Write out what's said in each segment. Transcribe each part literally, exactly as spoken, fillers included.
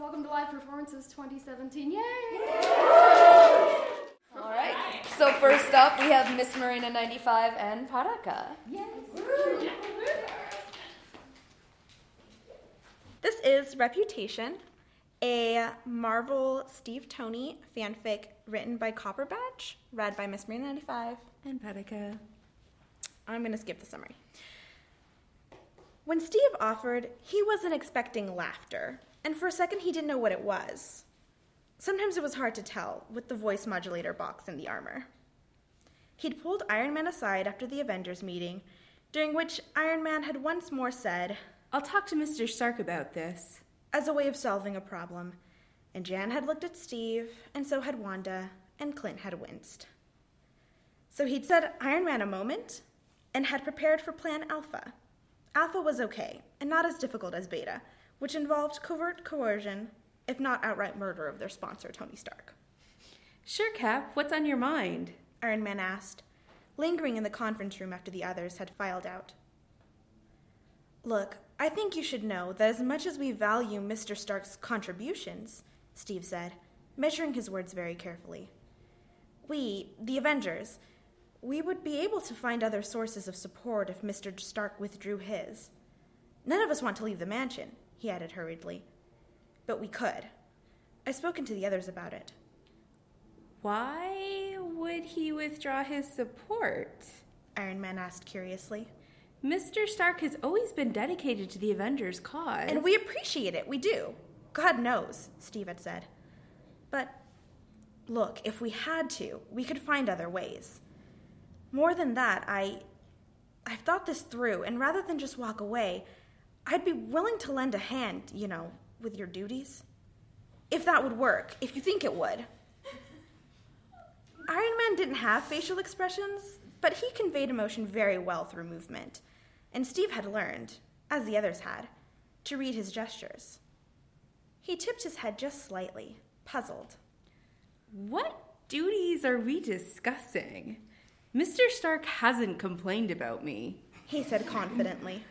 welcome to Live Performances twenty seventeen. Yay! All right. So first up, we have Miss Marina ninety-five and Paraka. Yes. This is Reputation, a Marvel Steve Toney fanfic written by Copperbadge, read by Miss Marina ninety-five and Paraka. I'm going to skip the summary. When Steve offered, he wasn't expecting laughter, and for a second he didn't know what it was. Sometimes it was hard to tell with the voice modulator box in the armor. He'd pulled Iron Man aside after the Avengers meeting, during which Iron Man had once more said, "I'll talk to Mister Stark about this," as a way of solving a problem, and Jan had looked at Steve, and so had Wanda, and Clint had winced. So he'd said Iron Man a moment, and had prepared for Plan Alpha. Alpha was okay, and not as difficult as Beta, which involved covert coercion, if not outright murder of their sponsor, Tony Stark. "Sure, Cap, what's on your mind?" Iron Man asked, lingering in the conference room after the others had filed out. "Look, I think you should know that as much as we value Mister Stark's contributions," Steve said, measuring his words very carefully, "we, the Avengers, we would be able to find other sources of support if Mister Stark withdrew his. None of us want to leave the mansion," he added hurriedly, "but we could. I've spoken to the others about it." "Why would he withdraw his support?" Iron Man asked curiously. "Mister Stark has always been dedicated to the Avengers' cause." "And we appreciate it, we do. God knows," Steve had said. "But, look, if we had to, we could find other ways. More than that, I, I've thought this through, and rather than just walk away, I'd be willing to lend a hand, you know, with your duties. If that would work, if you think it would." Iron Man didn't have facial expressions, but he conveyed emotion very well through movement, and Steve had learned, as the others had, to read his gestures. He tipped his head just slightly, puzzled. "What duties are we discussing? Mister Stark hasn't complained about me," he said confidently.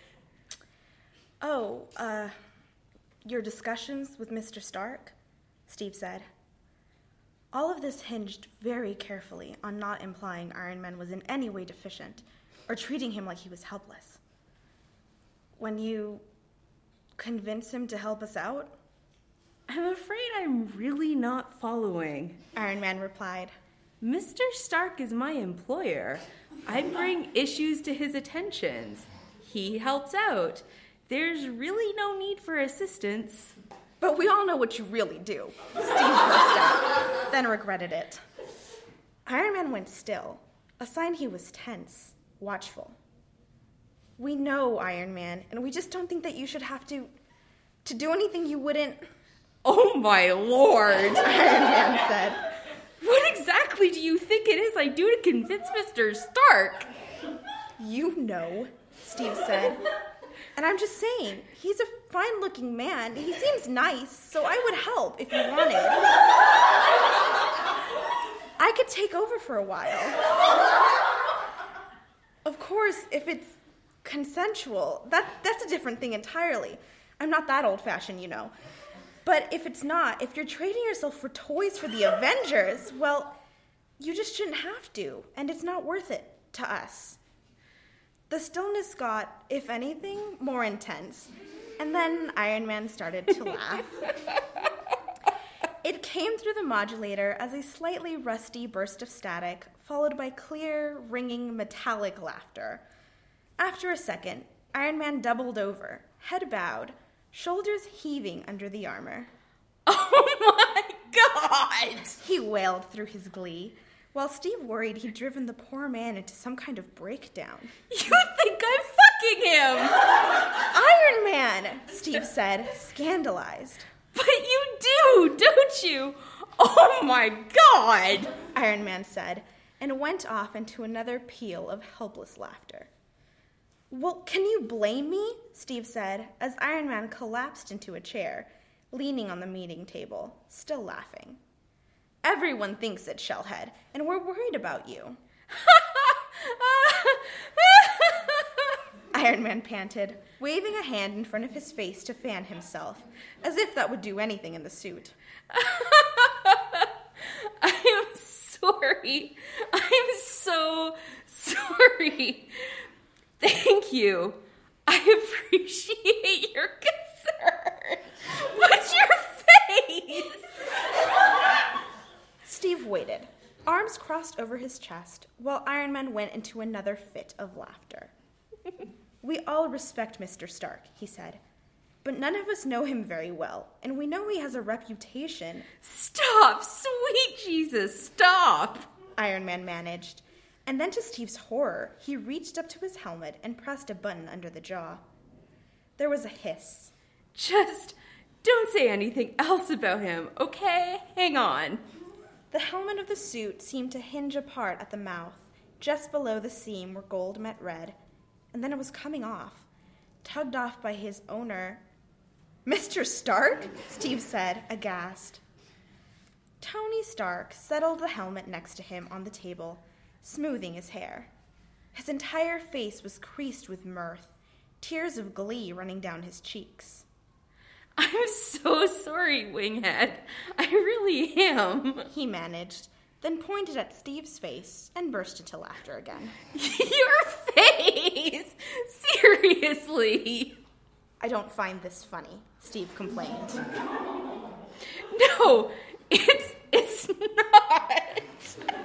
"Oh, uh, your discussions with Mister Stark?" Steve said. All of this hinged very carefully on not implying Iron Man was in any way deficient or treating him like he was helpless. "When you convince him to help us out?" "I'm afraid I'm really not following," Iron Man replied. "Mister Stark is my employer. I bring issues to his attentions. He helps out. There's really no need for assistance." "But we all know what you really do," Steve burst out, then regretted it. Iron Man went still, a sign he was tense, watchful. "We know, Iron Man, and we just don't think that you should have to, to do anything you wouldn't..." "Oh my lord," Iron Man said. "What exactly do you think it is I do to convince Mister Stark?" "You know," Steve said. "And I'm just saying, he's a fine-looking man. He seems nice, so I would help if you wanted. I could take over for a while. Of course, if it's consensual, that that's a different thing entirely. I'm not that old-fashioned, you know. But if it's not, if you're trading yourself for toys for the Avengers, well, you just shouldn't have to, and it's not worth it to us." The stillness got, if anything, more intense, and then Iron Man started to laugh. It came through the modulator as a slightly rusty burst of static, followed by clear, ringing, metallic laughter. After a second, Iron Man doubled over, head bowed, shoulders heaving under the armor. "Oh my God!" he wailed through his glee, while Steve worried he'd driven the poor man into some kind of breakdown. "You think I'm fucking him?" "Iron Man," Steve said, scandalized. "But you do, don't you? Oh my God!" Iron Man said, and went off into another peal of helpless laughter. "Well, can you blame me?" Steve said, as Iron Man collapsed into a chair, leaning on the meeting table, still laughing. "Everyone thinks it, Shellhead, and we're worried about you." Iron Man panted, waving a hand in front of his face to fan himself, as if that would do anything in the suit. I am sorry. I am so sorry. Thank you. I appreciate your concern. What's your face? Steve waited, arms crossed over his chest, while Iron Man went into another fit of laughter. We all respect Mister Stark, he said, but none of us know him very well, and we know he has a reputation. Stop, sweet Jesus, stop! Iron Man managed, and then to Steve's horror, he reached up to his helmet and pressed a button under the jaw. There was a hiss. Just don't say anything else about him, okay? Hang on. The helmet of the suit seemed to hinge apart at the mouth, just below the seam where gold met red, and then it was coming off, tugged off by his owner. Mister Stark? Steve said, aghast. Tony Stark settled the helmet next to him on the table, smoothing his hair. His entire face was creased with mirth, tears of glee running down his cheeks. I'm so sorry, Winghead. I really am. He managed, then pointed at Steve's face and burst into laughter again. Your face! Seriously! I don't find this funny, Steve complained. No, it's it's not.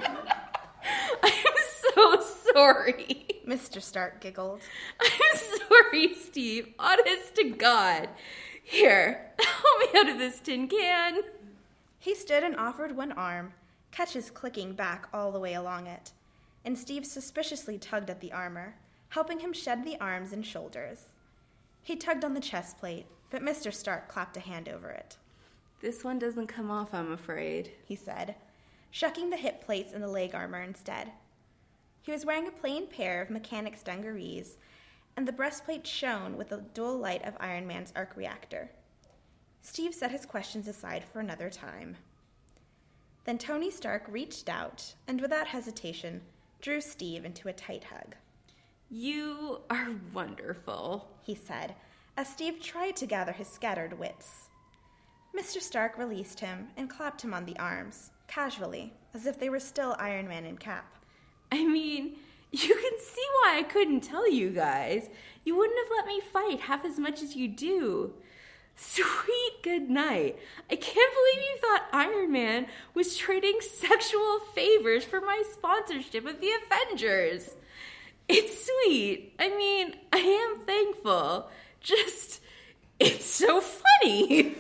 I'm so sorry. Mister Stark giggled. I'm sorry, Steve. Honest to God. Here, help me out of this tin can. He stood and offered one arm, catches clicking back all the way along it, and Steve suspiciously tugged at the armor, helping him shed the arms and shoulders. He tugged on the chest plate, but Mister Stark clapped a hand over it. This one doesn't come off, I'm afraid, he said, shucking the hip plates and the leg armor instead. He was wearing a plain pair of mechanic's dungarees, and the breastplate shone with the dual light of Iron Man's arc reactor. Steve set his questions aside for another time. Then Tony Stark reached out, and without hesitation, drew Steve into a tight hug. You are wonderful, he said, as Steve tried to gather his scattered wits. Mister Stark released him and clapped him on the arms, casually, as if they were still Iron Man and Cap. I mean, you can see why I couldn't tell you guys. You wouldn't have let me fight half as much as you do. Sweet good night. I can't believe you thought Iron Man was trading sexual favors for my sponsorship of the Avengers. It's sweet. I mean, I am thankful. Just, it's so funny.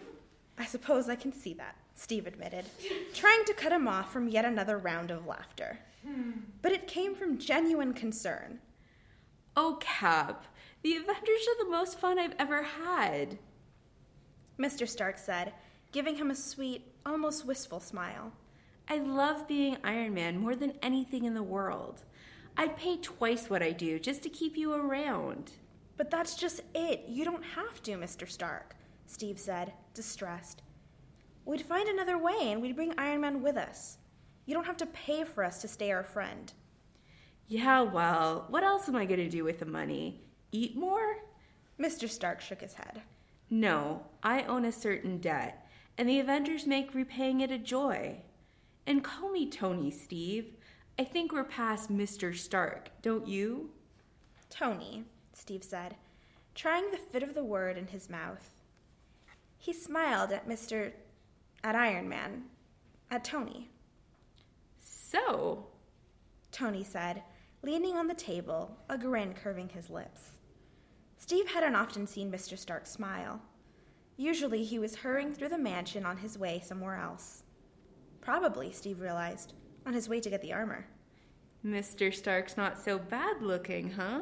I suppose I can see that, Steve admitted, trying to cut him off from yet another round of laughter. But it came from genuine concern. Oh, Cap, the Avengers are the most fun I've ever had, Mister Stark said, giving him a sweet, almost wistful smile. I love being Iron Man more than anything in the world. I'd pay twice what I do just to keep you around. But that's just it. You don't have to, Mister Stark, Steve said, distressed. We'd find another way and we'd bring Iron Man with us. You don't have to pay for us to stay our friend. Yeah, well, what else am I going to do with the money? Eat more? Mister Stark shook his head. No, I own a certain debt, and the Avengers make repaying it a joy. And call me Tony, Steve. I think we're past Mister Stark, don't you? Tony, Steve said, trying the fit of the word in his mouth. He smiled at Mister at Iron Man, at Tony. So, Tony said, leaning on the table, a grin curving his lips. Steve hadn't often seen Mister Stark smile. Usually he was hurrying through the mansion on his way somewhere else. Probably, Steve realized, on his way to get the armor. Mister Stark's not so bad looking, huh?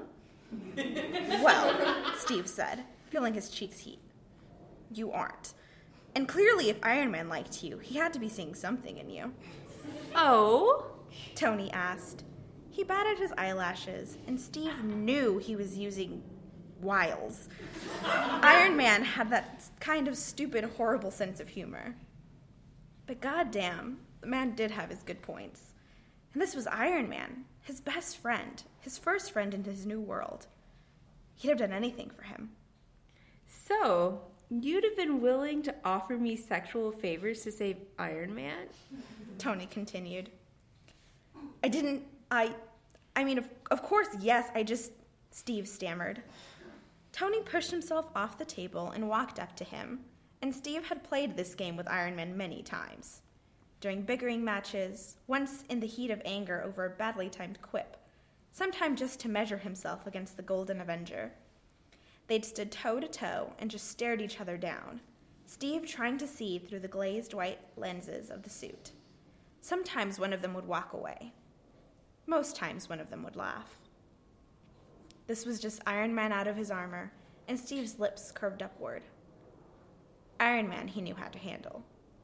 Well, Steve said, feeling his cheeks heat. You aren't. And clearly if Iron Man liked you, he had to be seeing something in you. Oh? Tony asked. He batted his eyelashes, and Steve knew he was using wiles. Iron Man had that kind of stupid, horrible sense of humor. But goddamn, the man did have his good points. And this was Iron Man, his best friend, his first friend in his new world. He'd have done anything for him. So, you'd have been willing to offer me sexual favors to save Iron Man? Tony continued. I didn't, I, I mean, of, of course, yes, I just, Steve stammered. Tony pushed himself off the table and walked up to him, and Steve had played this game with Iron Man many times. During bickering matches, once in the heat of anger over a badly timed quip, sometime just to measure himself against the Golden Avenger. They'd stood toe-to-toe and just stared each other down, Steve trying to see through the glazed white lenses of the suit. Sometimes one of them would walk away. Most times one of them would laugh. This was just Iron Man out of his armor, and Steve's lips curved upward. Iron Man he knew how to handle.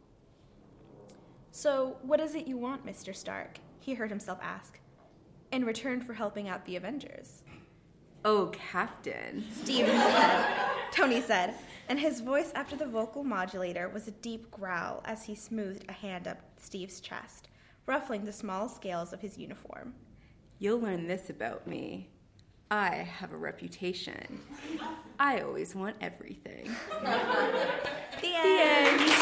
So, what is it you want, Mister Stark? He heard himself ask. In return for helping out the Avengers. Oh, Captain. Steve said, Tony said, and his voice after the vocal modulator was a deep growl as he smoothed a hand up Steve's chest, ruffling the small scales of his uniform. You'll learn this about me. I have a reputation. I always want everything. The end. The end.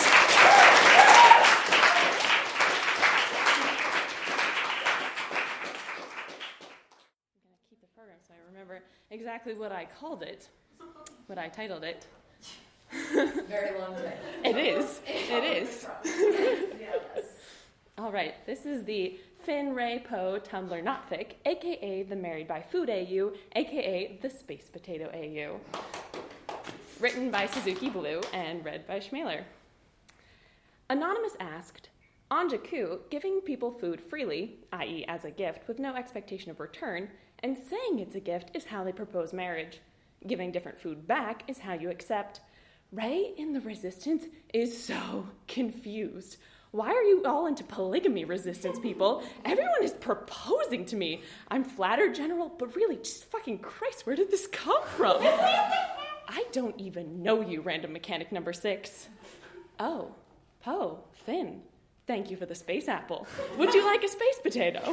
So I remember exactly what I called it, what I titled it. It's a very long title. It is. It is. Yes. All right. This is the Finn Ray Poe Tumblr Notfic, a k a the Married by Food A U, a k a the Space Potato A U. Written by Suzuki Blue and read by Schmaler. Anonymous asked, on Jakku, giving people food freely, that is as a gift with no expectation of return, and saying it's a gift is how they propose marriage. Giving different food back is how you accept. Ray in the Resistance is so confused. Why are you all into polygamy, Resistance people? Everyone is proposing to me. I'm flattered, General, but really, just fucking Christ, where did this come from? I don't even know you, Random Mechanic number six. Oh, Poe, Finn, thank you for the space apple. Would you like a space potato?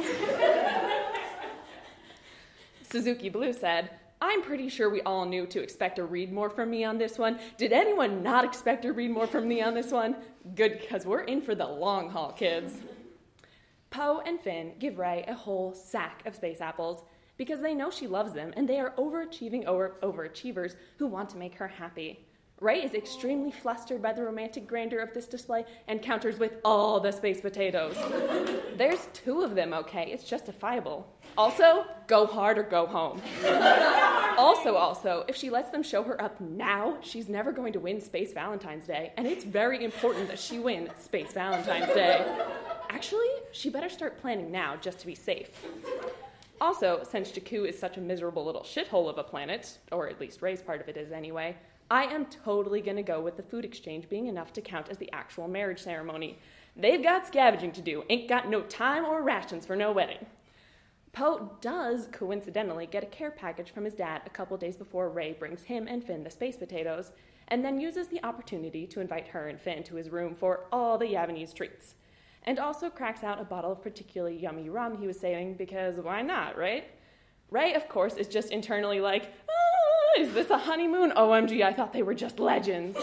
Suzuki Blue said, I'm pretty sure we all knew to expect to read more from me on this one. Did anyone not expect to read more from me on this one? Good, because we're in for the long haul, kids. Poe and Finn give Ray a whole sack of space apples because they know she loves them and they are overachieving over- overachievers who want to make her happy. Ray is extremely flustered by the romantic grandeur of this display and counters with all the space potatoes. There's two of them, okay? It's justifiable. Also, go hard or go home. Also, also, if she lets them show her up now, she's never going to win Space Valentine's Day, and it's very important that she win Space Valentine's Day. Actually, she better start planning now just to be safe. Also, since Jakku is such a miserable little shithole of a planet, or at least Ray's part of it is anyway, I am totally going to go with the food exchange being enough to count as the actual marriage ceremony. They've got scavenging to do, ain't got no time or rations for no wedding. Poe does, coincidentally, get a care package from his dad a couple days before Ray brings him and Finn the space potatoes, and then uses the opportunity to invite her and Finn to his room for all the Javanese treats. And also cracks out a bottle of particularly yummy rum he was saving because why not, right? Ray, of course, is just internally like, ah, is this a honeymoon? O M G, I thought they were just legends.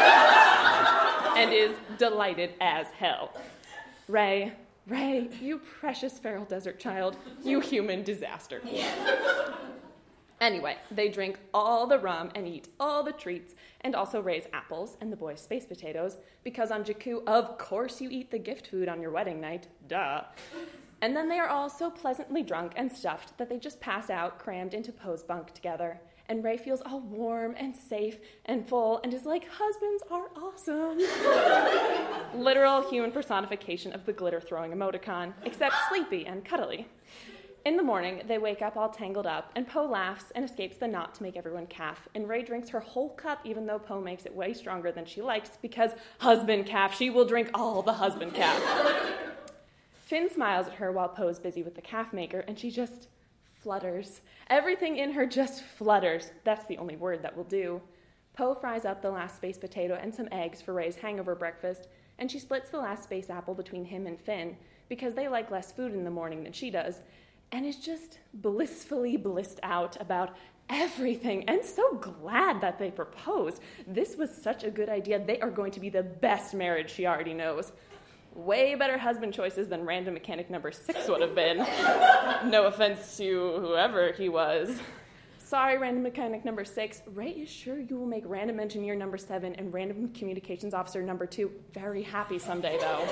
And is delighted as hell. Ray, Ray, you precious feral desert child, you human disaster. Anyway, they drink all the rum and eat all the treats, and also raise apples and the boys' space potatoes, because on Jakku, of course you eat the gift food on your wedding night, duh. And then they are all so pleasantly drunk and stuffed that they just pass out, crammed into Poe's bunk together. And Ray feels all warm and safe and full and is like, husbands are awesome. Literal human personification of the glitter-throwing emoticon, except sleepy and cuddly. In the morning, they wake up all tangled up, and Poe laughs and escapes the knot to make everyone calf, and Ray drinks her whole cup even though Poe makes it way stronger than she likes, because husband calf, she will drink all the husband calf. Finn smiles at her while Poe's busy with the calf maker, and she just flutters. Everything in her just flutters. That's the only word that will do. Poe fries up the last space potato and some eggs for Ray's hangover breakfast, and she splits the last space apple between him and Finn, because they like less food in the morning than she does, and is just blissfully blissed out about everything and so glad that they proposed. This was such a good idea. They are going to be the best marriage she already knows. Way better husband choices than random mechanic number six would have been. No offense to whoever he was. Sorry, random mechanic number six. Ray is sure you will make random engineer number seven and random communications officer number two very happy someday, though.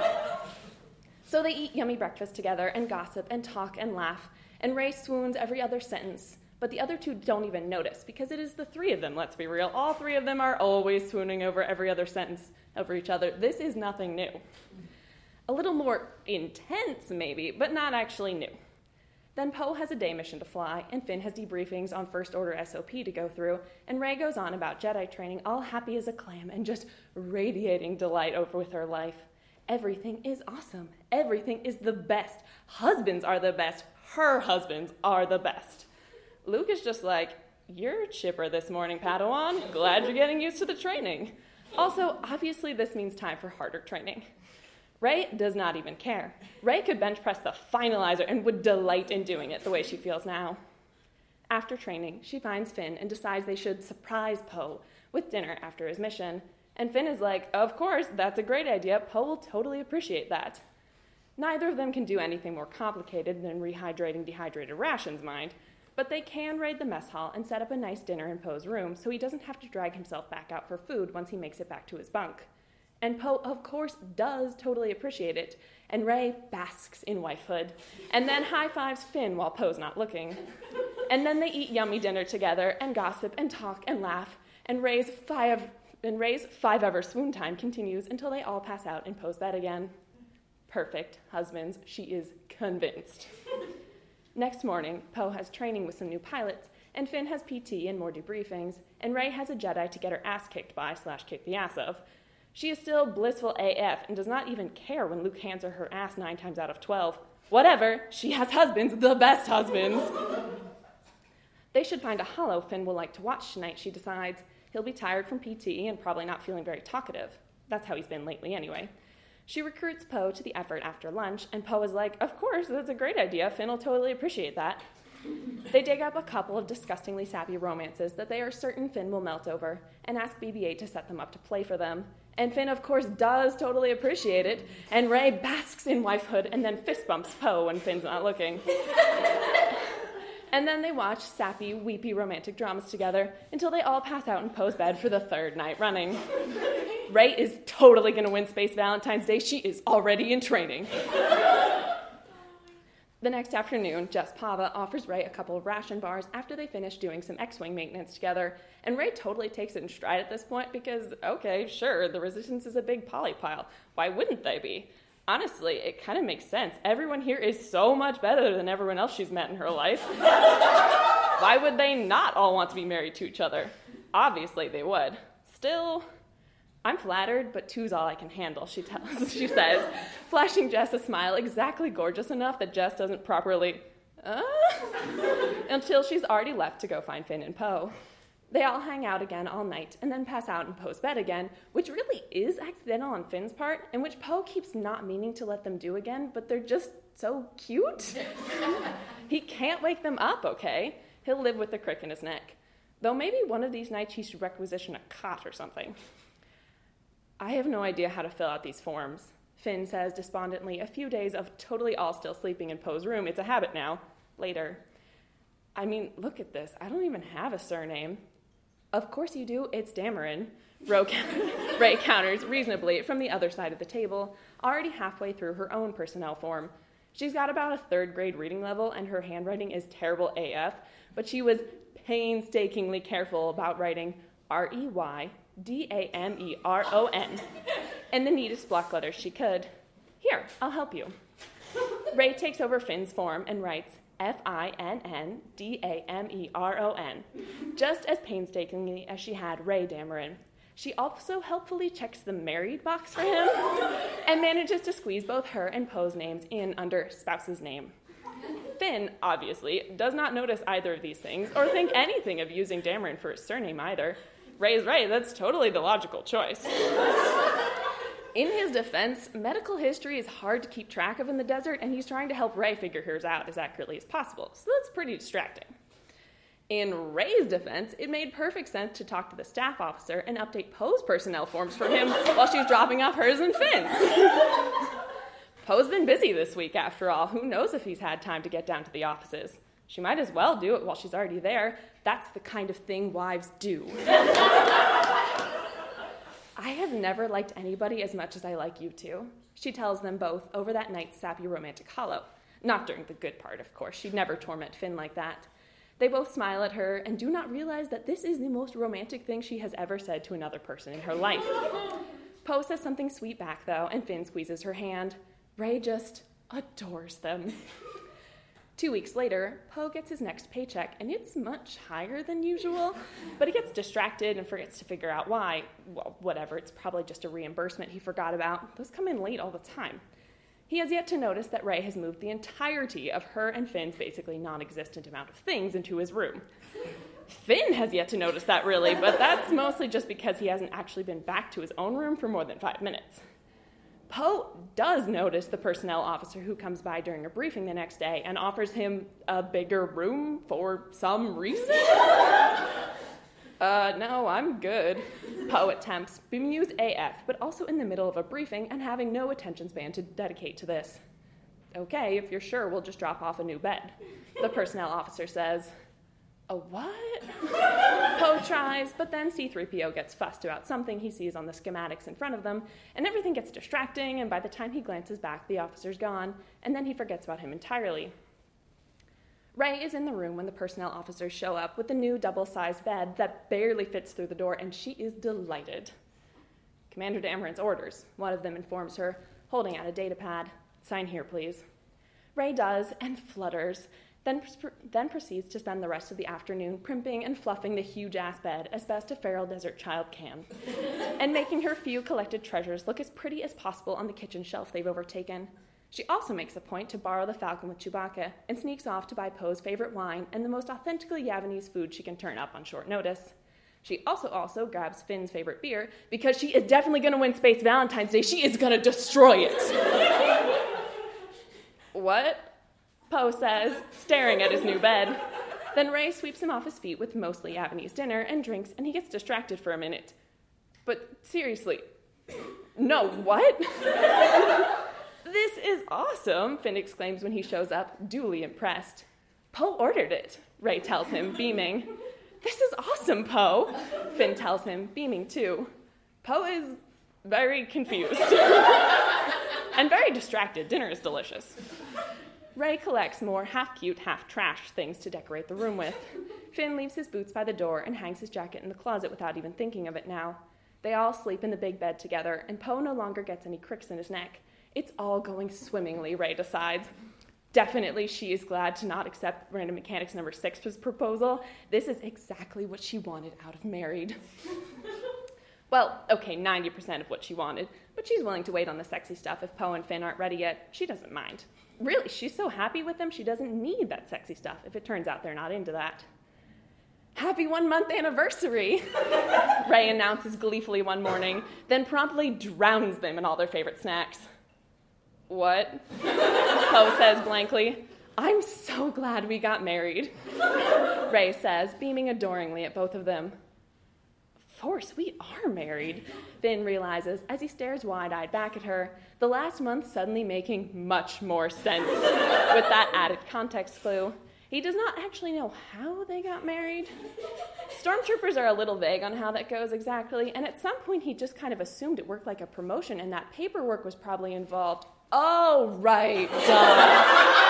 So they eat yummy breakfast together and gossip and talk and laugh, and Ray swoons every other sentence, but the other two don't even notice because it is the three of them, let's be real. All three of them are always swooning over every other sentence over each other. This is nothing new. A little more intense, maybe, but not actually new. Then Poe has a day mission to fly, and Finn has debriefings on First Order S O P to go through, and Ray goes on about Jedi training, all happy as a clam and just radiating delight over with her life. Everything is awesome. Everything is the best. Husbands are the best. Her husbands are the best. Luke is just like, you're chipper this morning, Padawan. Glad you're getting used to the training. Also, obviously this means time for harder training. Ray does not even care. Ray could bench press the finalizer and would delight in doing it the way she feels now. After training, she finds Finn and decides they should surprise Poe with dinner after his mission. And Finn is like, of course, that's a great idea. Poe will totally appreciate that. Neither of them can do anything more complicated than rehydrating dehydrated rations, mind, but they can raid the mess hall and set up a nice dinner in Poe's room so he doesn't have to drag himself back out for food once he makes it back to his bunk. And Poe, of course, does totally appreciate it, and Ray basks in wifehood, and then high-fives Finn while Poe's not looking. And then they eat yummy dinner together and gossip and talk and laugh, and Ray's five, and Ray's five-ever swoon time continues until they all pass out in Poe's bed again. Perfect husbands, she is convinced. Next morning, Poe has training with some new pilots, and Finn has P T and more debriefings, and Ray has a Jedi to get her ass kicked by slash kick the ass of. She is still blissful A F and does not even care when Luke hands her her ass nine times out of twelve. Whatever, she has husbands, the best husbands. They should find a holo Finn will like to watch tonight, she decides. He'll be tired from P T and probably not feeling very talkative. That's how he's been lately anyway. She recruits Poe to the effort after lunch, and Poe is like, of course, that's a great idea. Finn will totally appreciate that. They dig up a couple of disgustingly sappy romances that they are certain Finn will melt over and ask B B eight to set them up to play for them. And Finn, of course, does totally appreciate it, and Ray basks in wifehood and then fist bumps Poe when Finn's not looking. And then they watch sappy, weepy romantic dramas together until they all pass out in Poe's bed for the third night running. Ray is totally going to win Space Valentine's Day. She is already in training. The next afternoon, Jess Pava offers Ray a couple of ration bars after they finish doing some X-Wing maintenance together, and Ray totally takes it in stride at this point because, okay, sure, the Resistance is a big polypile. Why wouldn't they be? Honestly, it kind of makes sense. Everyone here is so much better than everyone else she's met in her life. Why would they not all want to be married to each other? Obviously, they would. Still, I'm flattered, but two's all I can handle, she tells, she says, flashing Jess a smile exactly gorgeous enough that Jess doesn't properly, uh, until she's already left to go find Finn and Poe. They all hang out again all night and then pass out in Poe's bed again, which really is accidental on Finn's part, and which Poe keeps not meaning to let them do again, but they're just so cute. He can't wake them up, okay? He'll live with the crick in his neck. Though maybe one of these nights he should requisition a cot or something. I have no idea how to fill out these forms, Finn says despondently, a few days of totally all still sleeping in Poe's room. It's a habit now. Later. I mean, look at this. I don't even have a surname. Of course you do. It's Dameron. Ray counters reasonably from the other side of the table, already halfway through her own personnel form. She's got about a third grade reading level, and her handwriting is terrible A F, but she was painstakingly careful about writing R E Y D A M E R O N in the neatest block letters she could. Here, I'll help you. Ray takes over Finn's form and writes F I N N D A M E R O N, just as painstakingly as she had Ray Dameron. She also helpfully checks the married box for him and manages to squeeze both her and Poe's names in under spouse's name. Finn, obviously, does not notice either of these things or think anything of using Dameron for his surname either. Ray's right, that's totally the logical choice. In his defense, medical history is hard to keep track of in the desert, and he's trying to help Ray figure hers out as accurately as possible, so that's pretty distracting. In Ray's defense, it made perfect sense to talk to the staff officer and update Poe's personnel forms for him while she was dropping off hers and Finn's. Poe's been busy this week, after all. Who knows if he's had time to get down to the offices? She might as well do it while she's already there. That's the kind of thing wives do. I have never liked anybody as much as I like you two, she tells them both over that night's sappy romantic hollow. Not during the good part, of course. She'd never torment Finn like that. They both smile at her and do not realize that this is the most romantic thing she has ever said to another person in her life. Poe says something sweet back, though, and Finn squeezes her hand. Ray just adores them. Two weeks later, Poe gets his next paycheck, and it's much higher than usual, but he gets distracted and forgets to figure out why. Well, whatever, it's probably just a reimbursement he forgot about. Those come in late all the time. He has yet to notice that Ray has moved the entirety of her and Finn's basically non-existent amount of things into his room. Finn has yet to notice that, really, but that's mostly just because he hasn't actually been back to his own room for more than five minutes. Poe does notice the personnel officer who comes by during a briefing the next day and offers him a bigger room for some reason. Uh, no, I'm good. Poe attempts, bemused A F, but also in the middle of a briefing and having no attention span to dedicate to this. Okay, if you're sure, we'll just drop off a new bed. The personnel officer says, a what? Poe tries, but then C three P O gets fussed about something he sees on the schematics in front of them, and everything gets distracting, and by the time he glances back, the officer's gone, and then he forgets about him entirely. Ray is in the room when the personnel officers show up with the new double-sized bed that barely fits through the door, and she is delighted. Commander Dameron's orders. One of them informs her, holding out a data pad. Sign here, please. Ray does, and flutters, then, then proceeds to spend the rest of the afternoon primping and fluffing the huge-ass bed as best a feral desert child can, and making her few collected treasures look as pretty as possible on the kitchen shelf they've overtaken. She also makes a point to borrow the Falcon with Chewbacca and sneaks off to buy Poe's favorite wine and the most authentically Javanese food she can turn up on short notice. She also also grabs Finn's favorite beer because she is definitely going to win Space Valentine's Day. She is going to destroy it. What? Poe says, staring at his new bed. Then Ray sweeps him off his feet with mostly Javanese dinner and drinks, and he gets distracted for a minute. But seriously, no, what? This is awesome, Finn exclaims when he shows up, duly impressed. Poe ordered it, Ray tells him, beaming. This is awesome, Poe, Finn tells him, beaming too. Poe is very confused and very distracted. Dinner is delicious. Ray collects more half-cute, half-trash things to decorate the room with. Finn leaves his boots by the door and hangs his jacket in the closet without even thinking of it now. They all sleep in the big bed together, and Poe no longer gets any cricks in his neck. It's all going swimmingly, Ray decides. Definitely she is glad to not accept Random Mechanics number six's proposal. This is exactly what she wanted out of married. Well, okay, ninety percent of what she wanted, but she's willing to wait on the sexy stuff if Poe and Finn aren't ready yet. She doesn't mind. Really, she's so happy with them, she doesn't need that sexy stuff if it turns out they're not into that. Happy one-month anniversary, Ray announces gleefully one morning, then promptly drowns them in all their favorite snacks. What? Poe says blankly. I'm so glad we got married, Ray says, beaming adoringly at both of them. Of course, we are married, Finn realizes as he stares wide-eyed back at her, the last month suddenly making much more sense with that added context clue. He does not actually know how they got married. Stormtroopers are a little vague on how that goes exactly, and at some point he just kind of assumed it worked like a promotion and that paperwork was probably involved. Oh, right, duh.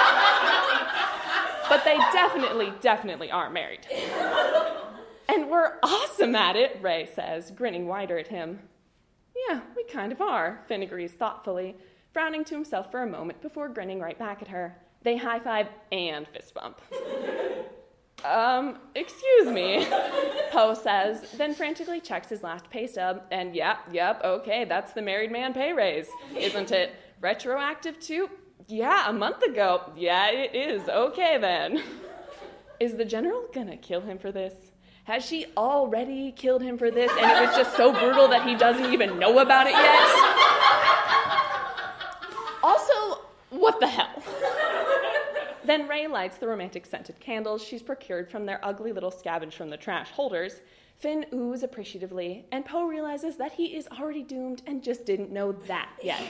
But they definitely, definitely are married. And we're awesome at it, Ray says, grinning wider at him. Yeah, we kind of are, Finn agrees thoughtfully, frowning to himself for a moment before grinning right back at her. They high-five and fist bump. Um, excuse me, Poe says, then frantically checks his last pay stub, and yep, yep, okay, that's the married man pay raise, isn't it? Retroactive too? Yeah, a month ago. Yeah, it is. Okay, then. Is the general gonna kill him for this? Has she already killed him for this, and it was just so brutal that he doesn't even know about it yet? Also, what the hell? Then Ray lights the romantic scented candles she's procured from their ugly little scavenge from the trash holders. Finn oohs appreciatively, and Poe realizes that he is already doomed and just didn't know that yet.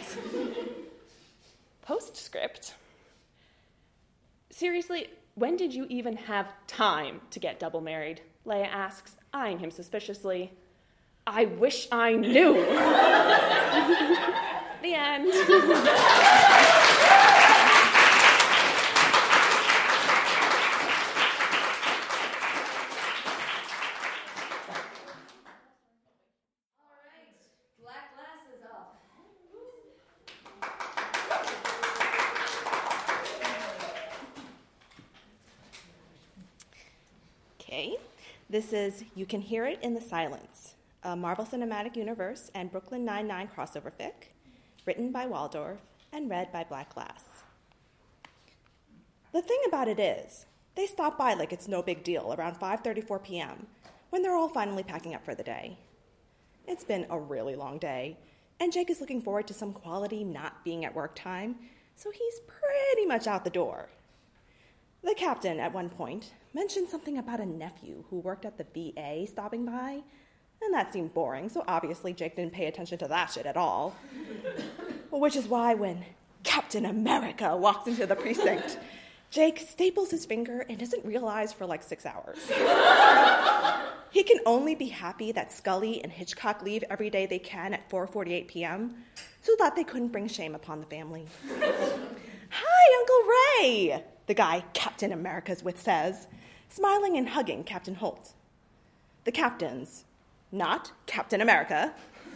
Postscript. Seriously, when did you even have time to get double married? Leia asks, eyeing him suspiciously. I wish I knew. The end. Okay, this is You Can Hear It in the Silence, a Marvel Cinematic Universe and Brooklyn Nine-Nine crossover fic, written by Waldorf and read by Black Glass. The thing about it is, they stop by like it's no big deal around five thirty-four p.m. when they're all finally packing up for the day. It's been a really long day, and Jake is looking forward to some quality not being at work time, so he's pretty much out the door. The captain, at one point, mentioned something about a nephew who worked at the V A stopping by, and that seemed boring, so obviously Jake didn't pay attention to that shit at all. Which is why when Captain America walks into the precinct, Jake staples his finger and doesn't realize for like six hours. He can only be happy that Scully and Hitchcock leave every day they can at four forty-eight p.m. so that they couldn't bring shame upon the family. Hi, Uncle Ray, the guy Captain America's with says, smiling and hugging Captain Holt. The captain's, not Captain America,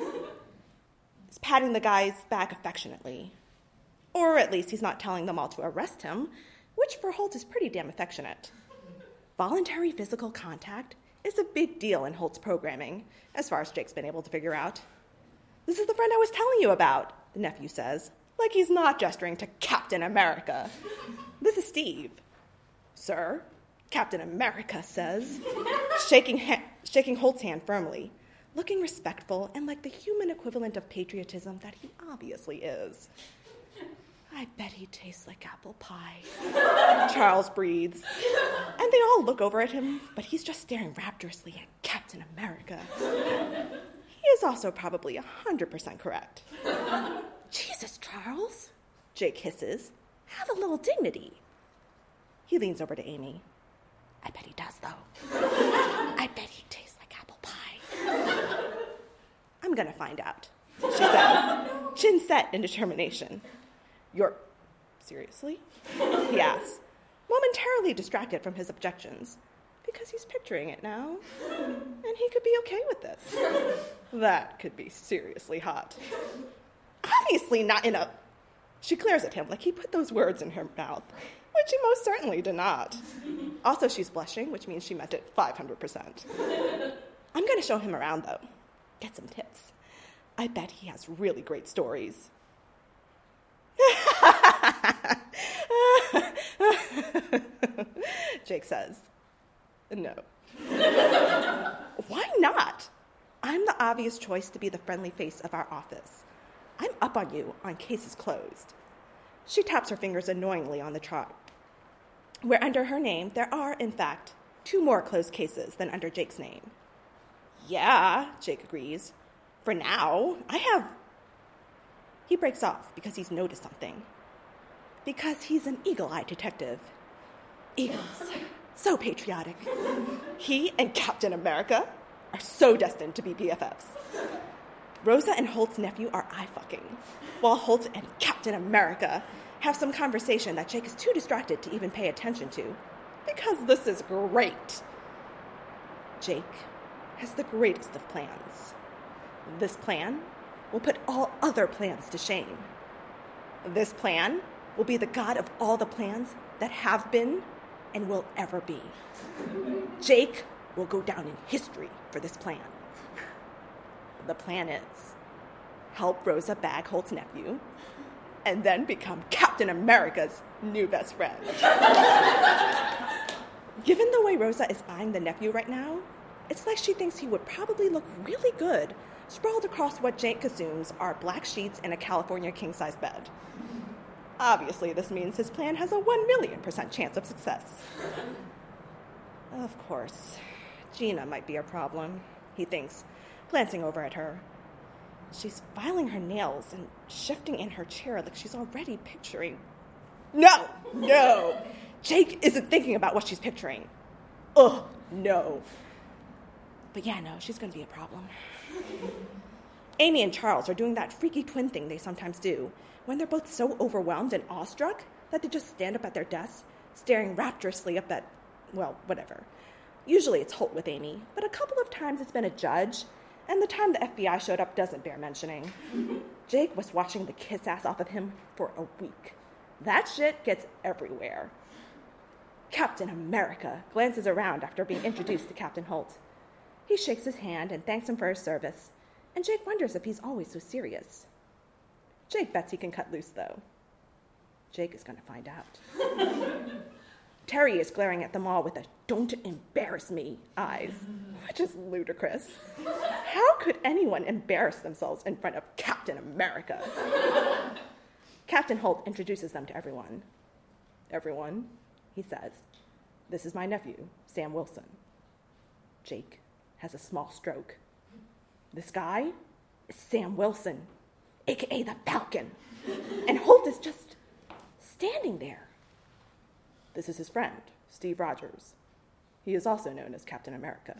is patting the guy's back affectionately. Or at least he's not telling them all to arrest him, which for Holt is pretty damn affectionate. Voluntary physical contact is a big deal in Holt's programming, as far as Jake's been able to figure out. This is the friend I was telling you about, the nephew says, like he's not gesturing to Captain America. This is Steve. Sir, Captain America says, shaking, ha- shaking Holt's hand firmly, looking respectful and like the human equivalent of patriotism that he obviously is. I bet he tastes like apple pie, Charles breathes. And they all look over at him, but he's just staring rapturously at Captain America. He is also probably one hundred percent correct. Jesus, Charles, Jake hisses. Have a little dignity. He leans over to Amy. I bet he does, though. I bet he tastes like apple pie. I'm gonna find out, she says, chin set in determination. You're... seriously? He asks, momentarily distracted from his objections, because he's picturing it now, and he could be okay with this. That could be seriously hot. Obviously not in a... She glares at him like he put those words in her mouth, which he most certainly did not. Also, she's blushing, which means she meant it five hundred percent. I'm going to show him around, though. Get some tips. I bet he has really great stories. Jake says, no. Why not? I'm the obvious choice to be the friendly face of our office. I'm up on you on cases closed. She taps her fingers annoyingly on the chart, where under her name there are, in fact, two more closed cases than under Jake's name. Yeah, Jake agrees. For now, I have... He breaks off because he's noticed something. Because he's an eagle-eyed detective. Eagles. So patriotic. He and Captain America are so destined to be B F Fs. Rosa and Holt's nephew are eye-fucking, while Holt and Captain America have some conversation that Jake is too distracted to even pay attention to, because this is great. Jake has the greatest of plans. This plan will put all other plans to shame. This plan will be the god of all the plans that have been and will ever be. Jake will go down in history for this plan. The plan is help Rosa bag Holt's nephew and then become Captain America's new best friend. Given the way Rosa is eyeing the nephew right now, it's like she thinks he would probably look really good sprawled across what Jake assumes are black sheets and a California king-size bed. Obviously, this means his plan has a one million percent chance of success. Of course, Gina might be a problem, he thinks, glancing over at her. She's filing her nails and shifting in her chair like she's already picturing. No, no, Jake isn't thinking about what she's picturing. Ugh, no. But yeah, no, she's going to be a problem. Amy and Charles are doing that freaky twin thing they sometimes do, when they're both so overwhelmed and awestruck that they just stand up at their desks, staring rapturously up at, well, whatever. Usually it's Holt with Amy, but a couple of times it's been a judge, and the time the F B I showed up doesn't bear mentioning. Jake was watching the kiss ass off of him for a week. That shit gets everywhere. Captain America glances around after being introduced to Captain Holt. He shakes his hand and thanks him for his service, and Jake wonders if he's always so serious. Jake bets he can cut loose, though. Jake is going to find out. Terry is glaring at them all with a "don't embarrass me" eyes, which is ludicrous. How could anyone embarrass themselves in front of Captain America? Captain Holt introduces them to everyone. Everyone, he says, this is my nephew, Sam Wilson. Jake has a small stroke. This guy is Sam Wilson, a k a the Falcon. And Holt is just standing there. This is his friend, Steve Rogers. He is also known as Captain America.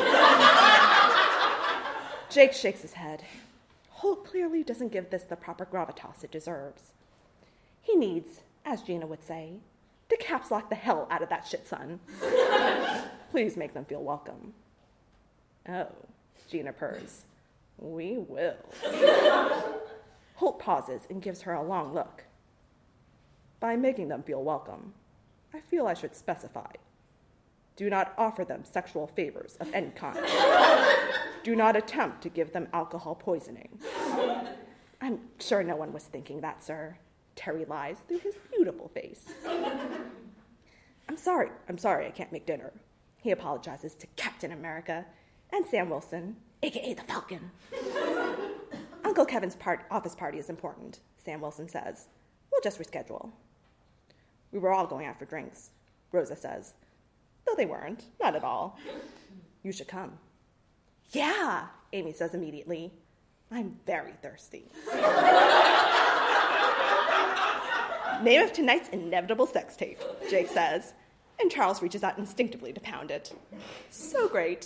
Jake shakes his head. Holt clearly doesn't give this the proper gravitas it deserves. He needs, as Gina would say, to caps lock the hell out of that shit son. Please make them feel welcome. Oh, Gina purrs. We will. Holt pauses and gives her a long look. By making them feel welcome, I feel I should specify. Do not offer them sexual favors of any kind. Do not attempt to give them alcohol poisoning. I'm sure no one was thinking that, sir. Terry lies through his beautiful face. I'm sorry, I'm sorry I can't make dinner. He apologizes to Captain America and Sam Wilson, a k a the Falcon. Uncle Kevin's part- office party is important, Sam Wilson says. We'll just reschedule. We were all going out for drinks, Rosa says. Though they weren't, not at all. You should come. Yeah, Amy says immediately. I'm very thirsty. Name of tonight's inevitable sex tape, Jake says, and Charles reaches out instinctively to pound it. So great.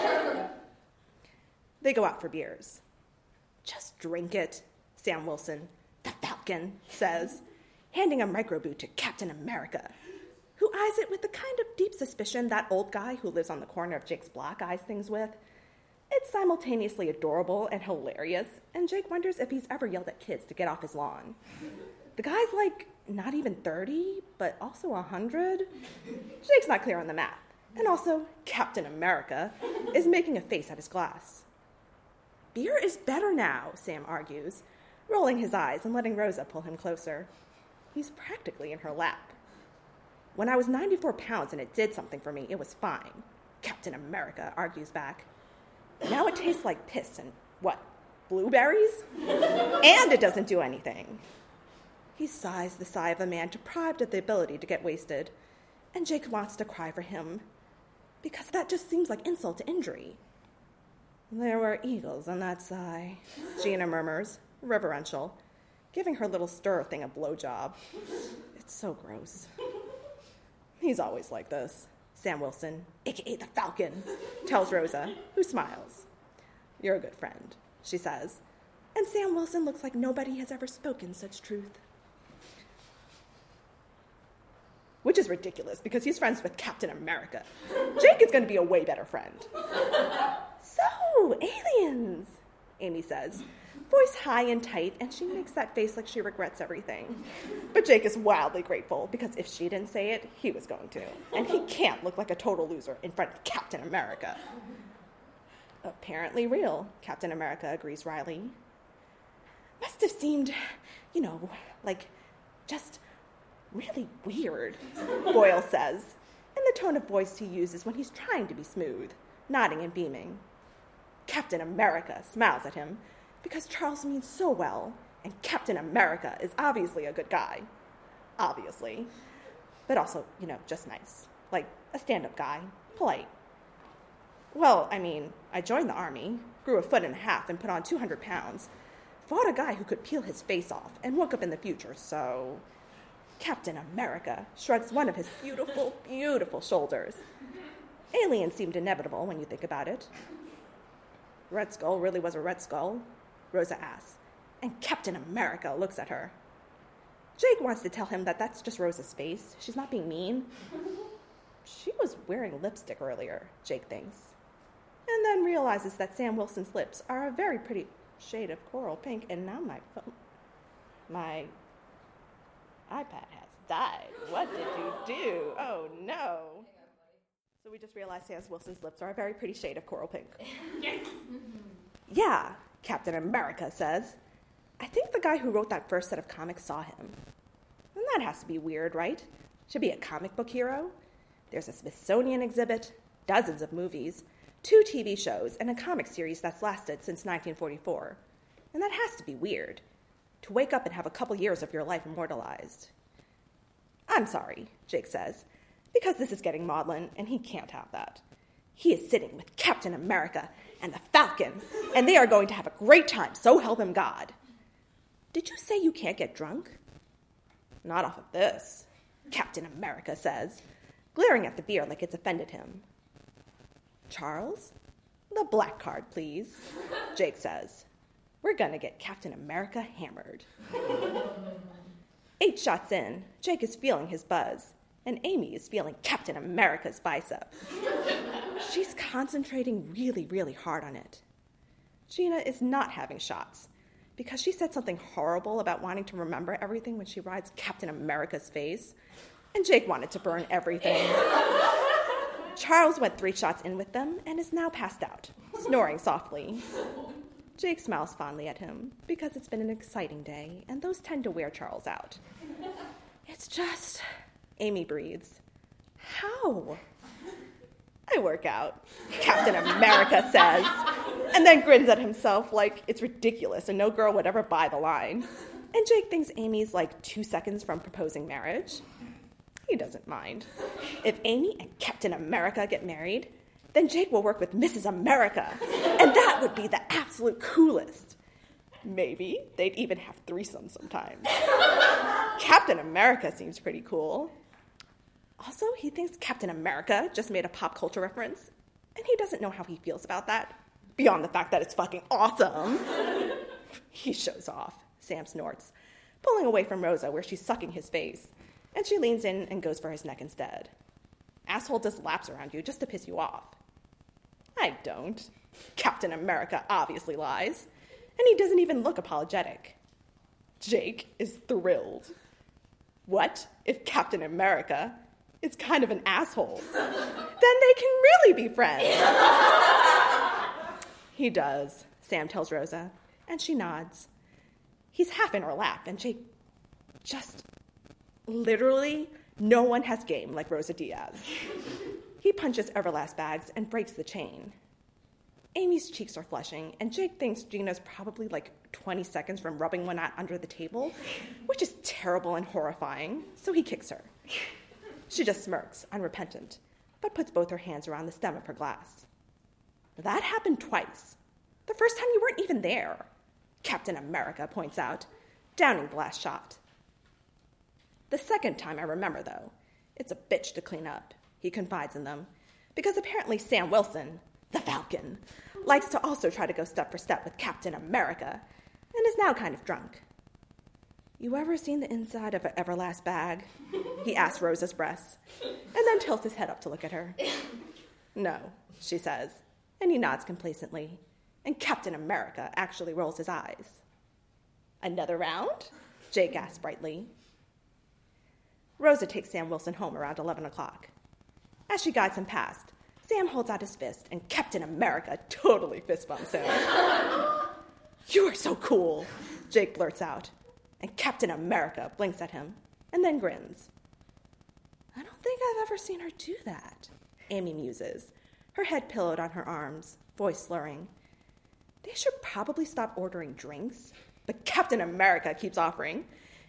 They go out for beers. Just drink it, Sam Wilson, the Falcon, says, handing a microboot to Captain America, who eyes it with the kind of deep suspicion that old guy who lives on the corner of Jake's block eyes things with. It's simultaneously adorable and hilarious, and Jake wonders if he's ever yelled at kids to get off his lawn. The guy's like not even thirty, but also one hundred. Jake's not clear on the math, and also Captain America is making a face at his glass. Beer is better now, Sam argues, rolling his eyes and letting Rosa pull him closer. He's practically in her lap. When I was ninety-four pounds and it did something for me, it was fine, Captain America argues back. Now it tastes like piss and, what, blueberries? And it doesn't do anything. He sighs the sigh of a man deprived of the ability to get wasted, and Jake wants to cry for him, because that just seems like insult to injury. There were eagles on that sigh, Gina murmurs, reverential, giving her little stir thing a blowjob. It's so gross. He's always like this, Sam Wilson, a k a the Falcon, tells Rosa, who smiles. You're a good friend, she says, and Sam Wilson looks like nobody has ever spoken such truth. Which is ridiculous, because he's friends with Captain America. Jake is going to be a way better friend. So, aliens, Amy says, voice high and tight, and she makes that face like she regrets everything. But Jake is wildly grateful, because if she didn't say it, he was going to. And he can't look like a total loser in front of Captain America. Apparently real, Captain America agrees wryly. Must have seemed, you know, like, just really weird, Boyle says, in the tone of voice he uses when he's trying to be smooth, nodding and beaming. Captain America smiles at him, because Charles means so well, and Captain America is obviously a good guy. obviously. But also, you know, just nice. Like a stand-up guy, polite. Well, I mean, I joined the army, grew a foot and a half, and put on two hundred pounds. Fought a guy who could peel his face off and woke up in the future, so... Captain America shrugs one of his beautiful, beautiful shoulders. Aliens seemed inevitable when you think about it. Red Skull really was a Red Skull, Rosa asks, and Captain America looks at her. Jake wants to tell him that that's just Rosa's face. She's not being mean. She was wearing lipstick earlier, Jake thinks, and then realizes that Sam Wilson's lips are a very pretty shade of coral pink, and now my phone, my iPad has died. What did you do? Oh, no. So we just realized Sam Wilson's lips are a very pretty shade of coral pink. Yes. Yeah, Captain America says. I think the guy who wrote that first set of comics saw him. And that has to be weird, right? Should be a comic book hero. There's a Smithsonian exhibit, dozens of movies, two T V shows, and a comic series that's lasted since nineteen forty-four. And that has to be weird, to wake up and have a couple years of your life immortalized. I'm sorry, Jake says, because this is getting maudlin, and he can't have that. He is sitting with Captain America and the Falcon, and they are going to have a great time, so help him God. Did you say you can't get drunk? Not off of this, Captain America says, glaring at the beer like it's offended him. Charles, the black card, please, Jake says. We're gonna get Captain America hammered. Eight shots in, Jake is feeling his buzz, and Amy is feeling Captain America's bicep. She's concentrating really, really hard on it. Gina is not having shots, because she said something horrible about wanting to remember everything when she rides Captain America's face, and Jake wanted to burn everything. Charles went three shots in with them and is now passed out, snoring softly. Jake smiles fondly at him because it's been an exciting day, and those tend to wear Charles out. It's just, Amy breathes. How? I work out, Captain America says, and then grins at himself like it's ridiculous and no girl would ever buy the line. And Jake thinks Amy's like two seconds from proposing marriage. He doesn't mind. If Amy and Captain America get married, then Jake will work with Missus America, and that would be the absolute coolest. Maybe they'd even have threesomes sometimes. Captain America seems pretty cool. Also, he thinks Captain America just made a pop culture reference, and he doesn't know how he feels about that, beyond the fact that it's fucking awesome. He shows off, Sam snorts, pulling away from Rosa where she's sucking his face, and she leans in and goes for his neck instead. Asshole just laps around you just to piss you off. I don't. Captain America obviously lies, and he doesn't even look apologetic. Jake is thrilled. What if Captain America is kind of an asshole? Then they can really be friends. He does, Sam tells Rosa, and she nods. He's half in her lap, and Jake just literally no one has game like Rosa Diaz. He punches Everlast bags and breaks the chain. Amy's cheeks are flushing, and Jake thinks Gina's probably like twenty seconds from rubbing one out under the table, which is terrible and horrifying, so he kicks her. She just smirks, unrepentant, but puts both her hands around the stem of her glass. That happened twice. The first time you weren't even there, Captain America points out, downing the last shot. The second time I remember, though, it's a bitch to clean up, he confides in them, because apparently Sam Wilson, the Falcon, likes to also try to go step for step with Captain America, and is now kind of drunk. You ever seen the inside of an Everlast bag? He asks Rosa's breasts, and then tilts his head up to look at her. No, she says, and he nods complacently, and Captain America actually rolls his eyes. Another round? Jake asks brightly. Rosa takes Sam Wilson home around eleven o'clock. As she guides him past, Sam holds out his fist, and Captain America totally fist bumps him. You are so cool, Jake blurts out, and Captain America blinks at him, and then grins. I don't think I've ever seen her do that, Amy muses, her head pillowed on her arms, voice slurring. They should probably stop ordering drinks, but Captain America keeps offering,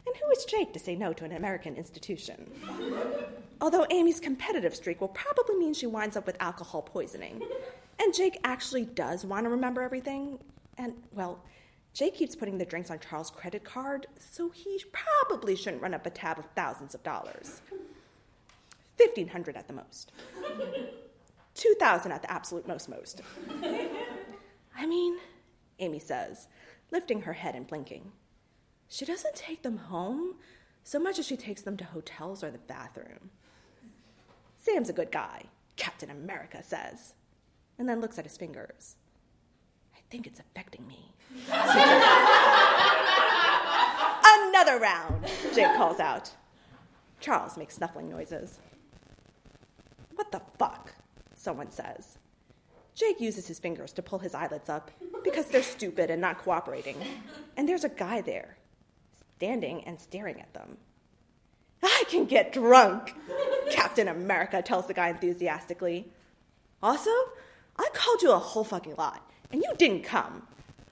And who is Jake to say no to an American institution? Although Amy's competitive streak will probably mean she winds up with alcohol poisoning. And Jake actually does want to remember everything. And, well, Jake keeps putting the drinks on Charles' credit card, so he probably shouldn't run up a tab of thousands of dollars. fifteen hundred at the most. two thousand at the absolute most most. I mean, Amy says, lifting her head and blinking. She doesn't take them home so much as she takes them to hotels or the bathroom. Sam's a good guy, Captain America says, and then looks at his fingers. I think it's affecting me. Another round, Jake calls out. Charles makes snuffling noises. What the fuck? Someone says. Jake uses his fingers to pull his eyelids up because they're stupid and not cooperating. And there's a guy there, standing and staring at them. I can get drunk, Captain America tells the guy enthusiastically. Also, I called you a whole fucking lot, and you didn't come.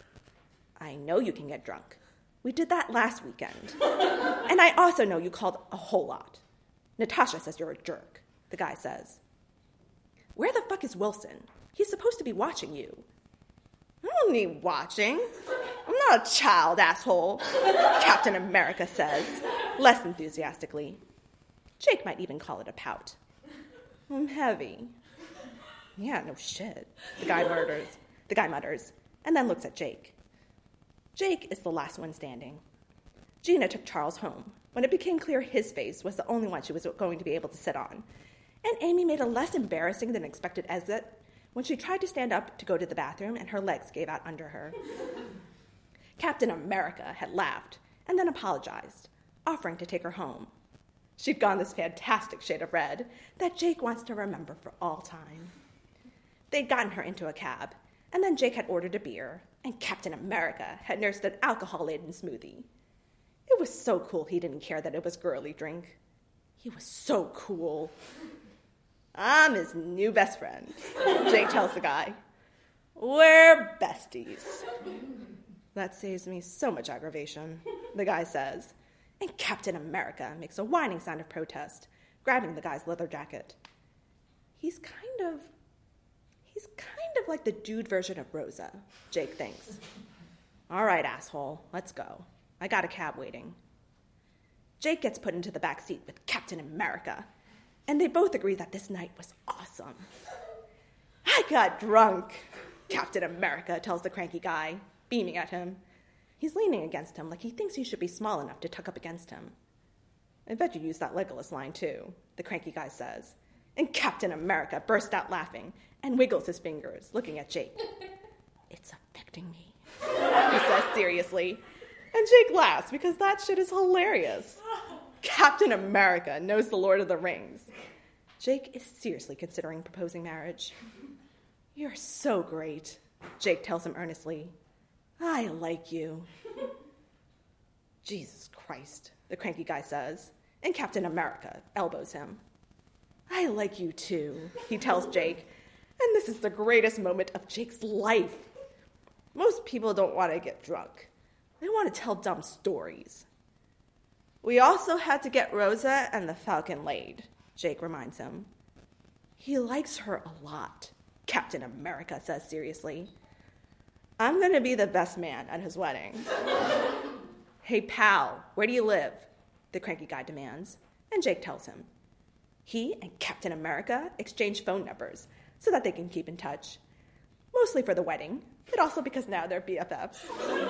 I know you can get drunk. We did that last weekend. And I also know you called a whole lot. Natasha says you're a jerk, the guy says. Where the fuck is Wilson? He's supposed to be watching you. I don't need watching. I'm not a child, asshole, Captain America says, less enthusiastically. Jake might even call it a pout. I'm heavy. Yeah, no shit, the guy mutters, the guy mutters, and then looks at Jake. Jake is the last one standing. Gina took Charles home when it became clear his face was the only one she was going to be able to sit on. And Amy made a less embarrassing than expected exit when she tried to stand up to go to the bathroom and her legs gave out under her. Captain America had laughed and then apologized, offering to take her home. She'd gone this fantastic shade of red that Jake wants to remember for all time. They'd gotten her into a cab, and then Jake had ordered a beer, and Captain America had nursed an alcohol-laden smoothie. It was so cool he didn't care that it was girly drink. He was so cool. I'm his new best friend, Jake tells the guy. We're besties. That saves me so much aggravation, the guy says. And Captain America makes a whining sound of protest, grabbing the guy's leather jacket. He's kind of, he's kind of like the dude version of Rosa, Jake thinks. All right, asshole, let's go. I got a cab waiting. Jake gets put into the back seat with Captain America, and they both agree that this night was awesome. I got drunk, Captain America tells the cranky guy, beaming at him. He's leaning against him like he thinks he should be small enough to tuck up against him. I bet you used that Legolas line, too, the cranky guy says. And Captain America bursts out laughing and wiggles his fingers, looking at Jake. It's affecting me, he says seriously. And Jake laughs because that shit is hilarious. Captain America knows the Lord of the Rings. Jake is seriously considering proposing marriage. You're so great, Jake tells him earnestly. I like you. Jesus Christ, the cranky guy says, and Captain America elbows him. I like you too, he tells Jake, and this is the greatest moment of Jake's life. Most people don't want to get drunk. They want to tell dumb stories. We also had to get Rosa and the Falcon laid, Jake reminds him. He likes her a lot, Captain America says seriously. I'm going to be the best man at his wedding. Hey, pal, where do you live? The cranky guy demands, and Jake tells him. He and Captain America exchange phone numbers so that they can keep in touch, mostly for the wedding, but also because now they're B F Fs.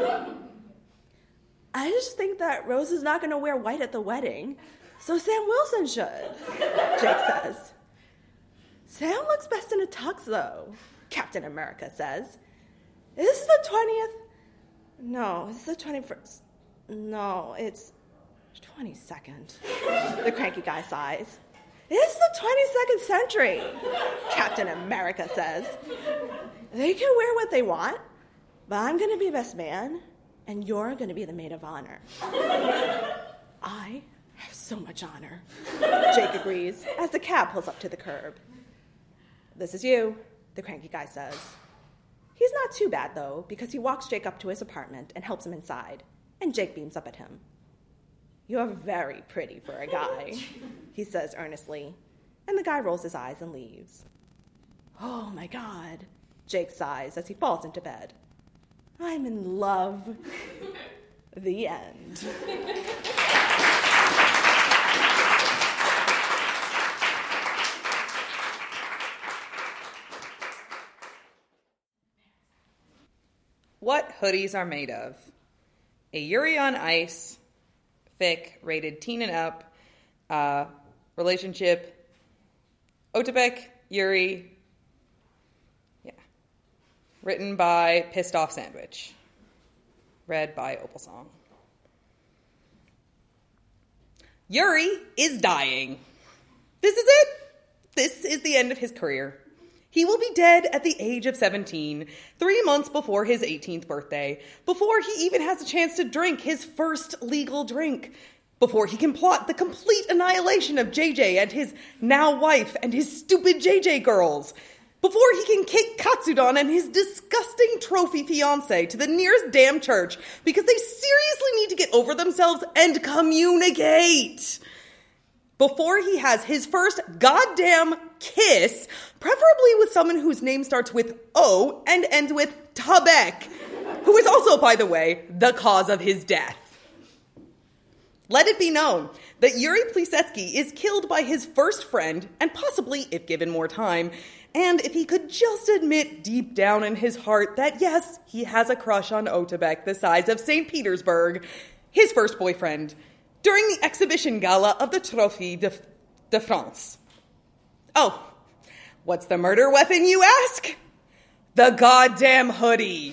I just think that Rose is not going to wear white at the wedding, so Sam Wilson should, Jake says. Sam looks best in a tux, though, Captain America says. Is this the twentieth? No, it's the twenty-first. No, it's twenty-second. The cranky guy sighs. It's the twenty-second century, Captain America says. They can wear what they want, but I'm going to be best man, and you're going to be the maid of honor. I have so much honor, Jake agrees, as the cab pulls up to the curb. This is you, the cranky guy says. He's not too bad, though, because he walks Jake up to his apartment and helps him inside, and Jake beams up at him. You're very pretty for a guy, he says earnestly, and the guy rolls his eyes and leaves. Oh my God, Jake sighs as he falls into bed. I'm in love. The end. What hoodies are made of? A Yuri on Ice, fic, rated teen and up, uh, relationship, Otepec, Yuri, yeah. Written by Pissed Off Sandwich. Read by Opal Song. Yuri is dying. This is it. This is the end of his career. He will be dead at the age of seventeen, three months before his eighteenth birthday, before he even has a chance to drink his first legal drink, before he can plot the complete annihilation of J J and his now wife and his stupid J J girls, before he can kick Katsudon and his disgusting trophy fiancé to the nearest damn church because they seriously need to get over themselves and communicate. Before he has his first goddamn kiss, preferably with someone whose name starts with O and ends with Tabek, who is also, by the way, the cause of his death. Let it be known that Yuri Plisetsky is killed by his first friend, and possibly, if given more time, and if he could just admit deep down in his heart that, yes, he has a crush on Otepec the size of Saint Petersburg, his first boyfriend, during the exhibition gala of the Trophée de, de France. Oh, what's the murder weapon, you ask? The goddamn hoodie.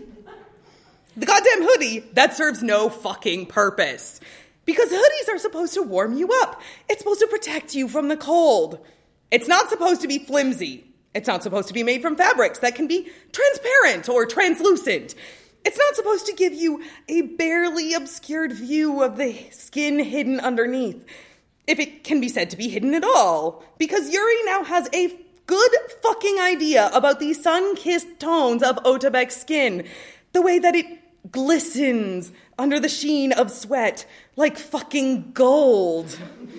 The goddamn hoodie that serves no fucking purpose. Because hoodies are supposed to warm you up. It's supposed to protect you from the cold. It's not supposed to be flimsy. It's not supposed to be made from fabrics that can be transparent or translucent. It's not supposed to give you a barely obscured view of the skin hidden underneath, if it can be said to be hidden at all, because Yuri now has a good fucking idea about the sun-kissed tones of Otepec's skin, the way that it glistens under the sheen of sweat like fucking gold.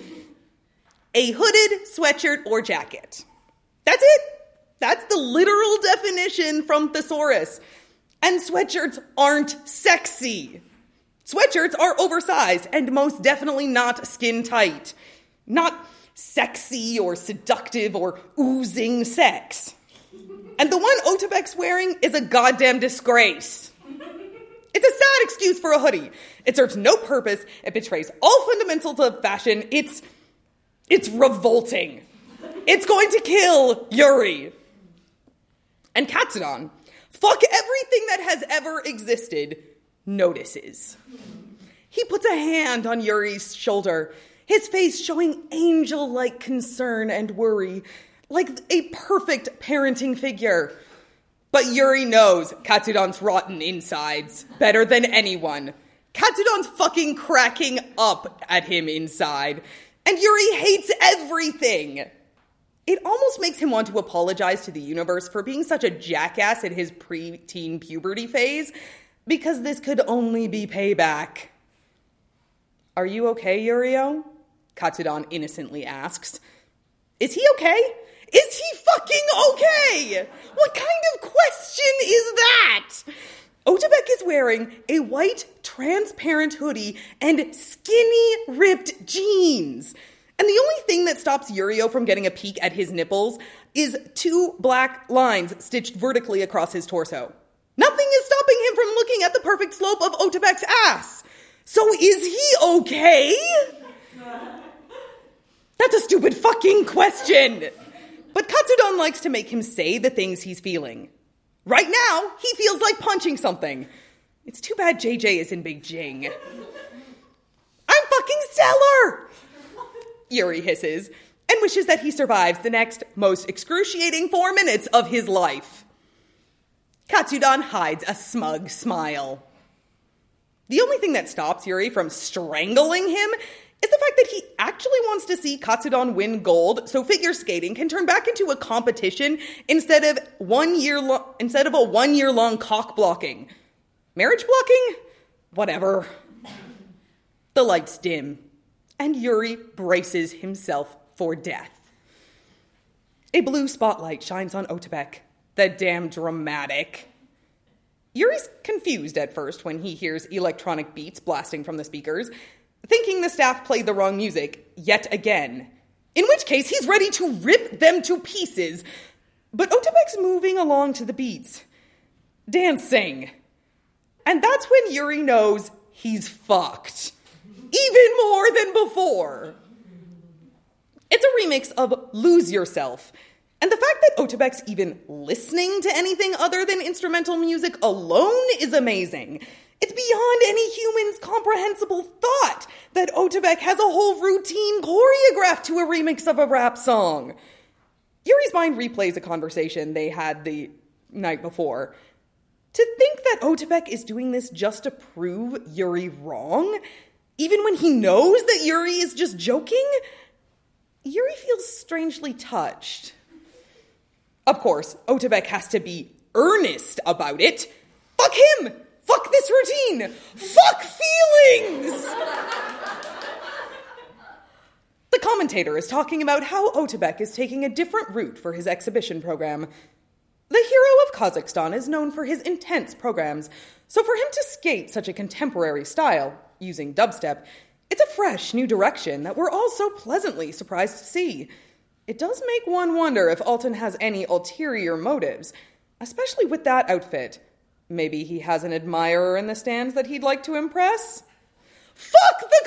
A hooded sweatshirt or jacket. That's it. That's the literal definition from Thesaurus. And sweatshirts aren't sexy. Sweatshirts are oversized and most definitely not skin tight. Not sexy or seductive or oozing sex. And the one Otepec's wearing is a goddamn disgrace. It's a sad excuse for a hoodie. It serves no purpose. It betrays all fundamentals of fashion. It's, it's revolting. It's going to kill Yuri. And Katsudon, fuck everything that has ever existed, notices. He puts a hand on Yuri's shoulder, his face showing angel-like concern and worry, like a perfect parenting figure. But Yuri knows Katsudon's rotten insides better than anyone. Katsudon's fucking cracking up at him inside, and Yuri hates everything. It almost makes him want to apologize to the universe for being such a jackass in his pre-teen puberty phase, because this could only be payback. Are you okay, Yurio? Katsudon innocently asks. Is he okay? Is he fucking okay? What kind of question is that? Otepec is wearing a white, transparent hoodie and skinny, ripped jeans. And the only thing that stops Yurio from getting a peek at his nipples is two black lines stitched vertically across his torso. Nothing is stopping him from looking at the perfect slope of Otepec's ass. So is he okay? That's a stupid fucking question. But Katsudon likes to make him say the things he's feeling. Right now, he feels like punching something. It's too bad J J is in Beijing. I'm fucking stellar! Yuri hisses, and wishes that he survives the next most excruciating four minutes of his life. Katsudon hides a smug smile. The only thing that stops Yuri from strangling him is the fact that he actually wants to see Katsudon win gold, so figure skating can turn back into a competition instead of one year lo- instead of a one-year-long cock blocking. Marriage blocking? Whatever. The lights dim, and Yuri braces himself for death. A blue spotlight shines on Otabek, the damn dramatic. Yuri's confused at first when he hears electronic beats blasting from the speakers, thinking the staff played the wrong music yet again, in which case he's ready to rip them to pieces. But Otabek's moving along to the beats, dancing. And that's when Yuri knows he's fucked, even more than before. It's a remix of Lose Yourself, and the fact that Otabek's even listening to anything other than instrumental music alone is amazing. It's beyond any human's comprehensible thought that Otabek has a whole routine choreographed to a remix of a rap song. Yuri's mind replays a conversation they had the night before. To think that Otabek is doing this just to prove Yuri wrong, even when he knows that Yuri is just joking, Yuri feels strangely touched. Of course, Otabek has to be earnest about it. Fuck him! Fuck this routine! Fuck feelings! The commentator is talking about how Otabek is taking a different route for his exhibition program. The hero of Kazakhstan is known for his intense programs, so for him to skate such a contemporary style, using dubstep, it's a fresh new direction that we're all so pleasantly surprised to see. It does make one wonder if Alton has any ulterior motives, especially with that outfit. Maybe he has an admirer in the stands that he'd like to impress? Fuck the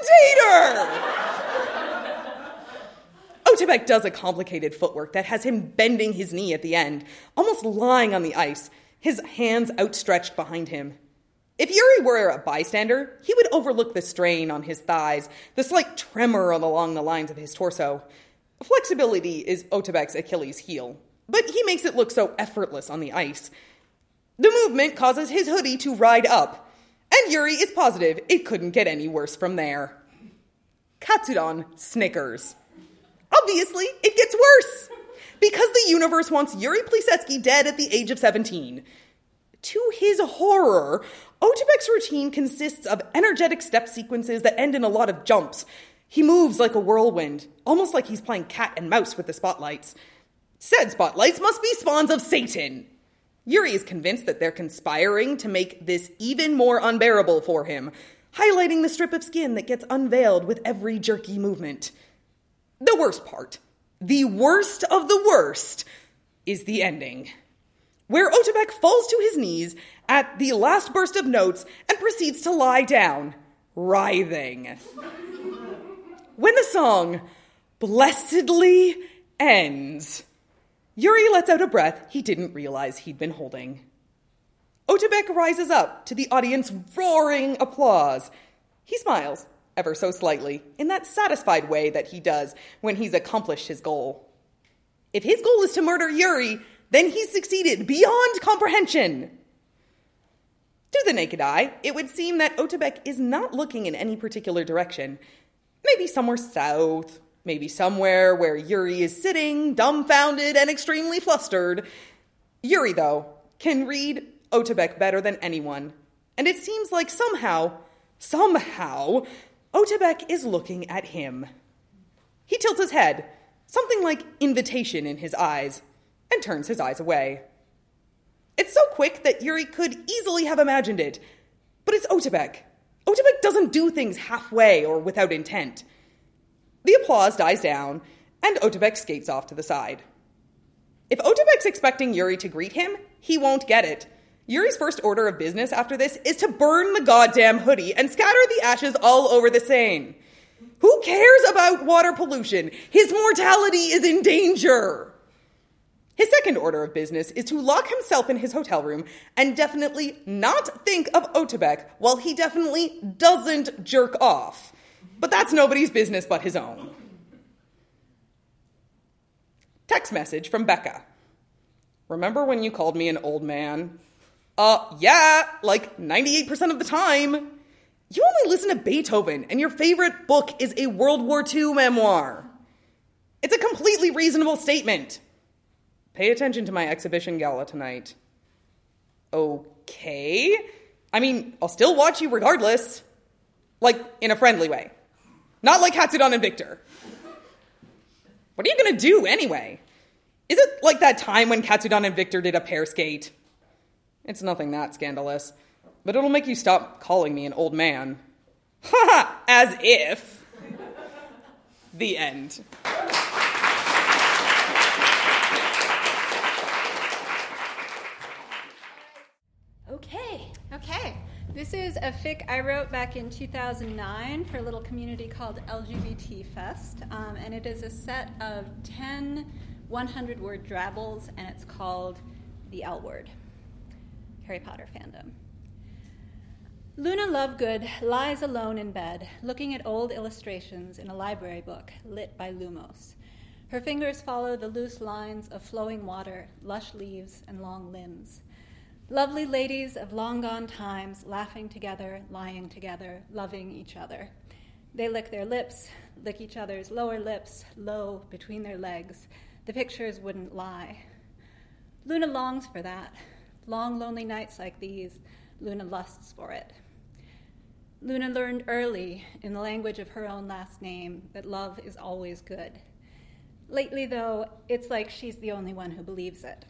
commentator! Otabek does a complicated footwork that has him bending his knee at the end, almost lying on the ice, his hands outstretched behind him. If Yuri were a bystander, he would overlook the strain on his thighs, the slight tremor along the lines of his torso. Flexibility is Otabek's Achilles heel, but he makes it look so effortless on the ice. The movement causes his hoodie to ride up, and Yuri is positive it couldn't get any worse from there. Katsudon snickers. Obviously, it gets worse, because the universe wants Yuri Plisetsky dead at the age of seventeen. To his horror, Otabek's routine consists of energetic step sequences that end in a lot of jumps. He moves like a whirlwind, almost like he's playing cat and mouse with the spotlights. Said spotlights must be spawns of Satan. Yuri is convinced that they're conspiring to make this even more unbearable for him, highlighting the strip of skin that gets unveiled with every jerky movement. The worst part, the worst of the worst, is the ending, where Otabek falls to his knees at the last burst of notes and proceeds to lie down, writhing. When the song blessedly ends, Yuri lets out a breath he didn't realize he'd been holding. Otabek rises up to the audience roaring applause. He smiles, ever so slightly, in that satisfied way that he does when he's accomplished his goal. If his goal is to murder Yuri, then he's succeeded beyond comprehension. To the naked eye, it would seem that Otabek is not looking in any particular direction. Maybe somewhere south, maybe somewhere where Yuri is sitting, dumbfounded and extremely flustered. Yuri, though, can read Otabek better than anyone, and it seems like somehow, somehow, Otabek is looking at him. He tilts his head, something like invitation in his eyes, and turns his eyes away. It's so quick that Yuri could easily have imagined it, but it's Otabek. Otabek doesn't do things halfway or without intent. The applause dies down, and Otabek skates off to the side. If Otabek's expecting Yuri to greet him, he won't get it. Yuri's first order of business after this is to burn the goddamn hoodie and scatter the ashes all over the Seine. Who cares about water pollution? His mortality is in danger. His second order of business is to lock himself in his hotel room and definitely not think of Otabek while he definitely doesn't jerk off. But that's nobody's business but his own. Text message from Becca. Remember when you called me an old man? Uh, yeah, like ninety-eight percent of the time. You only listen to Beethoven, and your favorite book is a World War Two memoir. It's a completely reasonable statement. Pay attention to my exhibition gala tonight. Okay. I mean, I'll still watch you regardless. Like, in a friendly way. Not like Hatsudon and Victor. What are you gonna do, anyway? Is it like that time when Katsudon and Victor did a pair skate? It's nothing that scandalous, but it'll make you stop calling me an old man. Ha ha! As if. The end. Okay, okay. This is a fic I wrote back in two thousand nine for a little community called L G B T Fest, um, and it is a set of ten hundred-word drabbles, and it's called The L Word. Harry Potter fandom. Luna Lovegood lies alone in bed, looking at old illustrations in a library book lit by Lumos. Her fingers follow the loose lines of flowing water, lush leaves, and long limbs. Lovely ladies of long-gone times, laughing together, lying together, loving each other. They lick their lips, lick each other's lower lips, low between their legs. The pictures wouldn't lie. Luna longs for that. Long, lonely nights like these, Luna lusts for it. Luna learned early, in the language of her own last name, that love is always good. Lately, though, it's like she's the only one who believes it.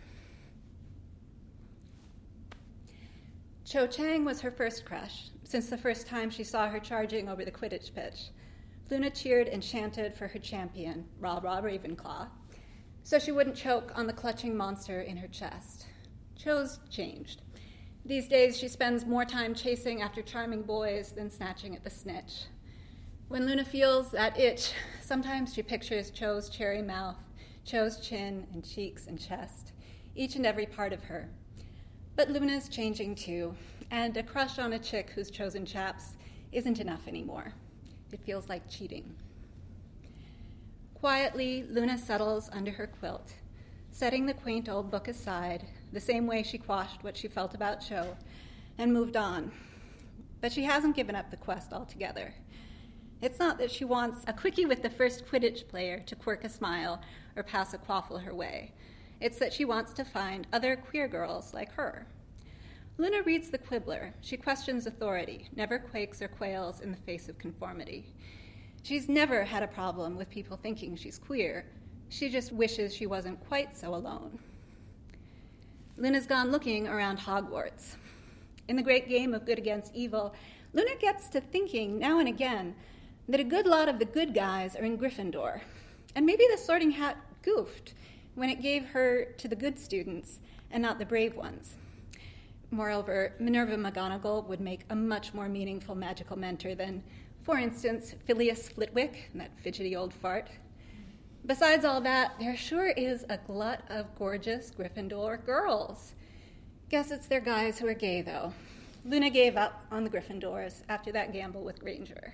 Cho Chang was her first crush, since the first time she saw her charging over the Quidditch pitch. Luna cheered and chanted for her champion, Rah Rah Ravenclaw, so she wouldn't choke on the clutching monster in her chest. Cho's changed. These days, she spends more time chasing after charming boys than snatching at the snitch. When Luna feels that itch, sometimes she pictures Cho's cherry mouth, Cho's chin and cheeks and chest, each and every part of her. But Luna's changing too, and a crush on a chick who's chosen chaps isn't enough anymore. It feels like cheating. Quietly, Luna settles under her quilt, setting the quaint old book aside, the same way she quashed what she felt about Cho, and moved on. But she hasn't given up the quest altogether. It's not that she wants a quickie with the first Quidditch player to quirk a smile or pass a quaffle her way. It's that she wants to find other queer girls like her. Luna reads The Quibbler. She questions authority, never quakes or quails in the face of conformity. She's never had a problem with people thinking she's queer. She just wishes she wasn't quite so alone. Luna's gone looking around Hogwarts. In the great game of good against evil, Luna gets to thinking now and again that a good lot of the good guys are in Gryffindor. And maybe the Sorting Hat goofed when it gave her to the good students and not the brave ones. Moreover, Minerva McGonagall would make a much more meaningful magical mentor than, for instance, Phileas Flitwick, that fidgety old fart. Besides all that, there sure is a glut of gorgeous Gryffindor girls. Guess it's their guys who are gay, though. Luna gave up on the Gryffindors after that gamble with Granger.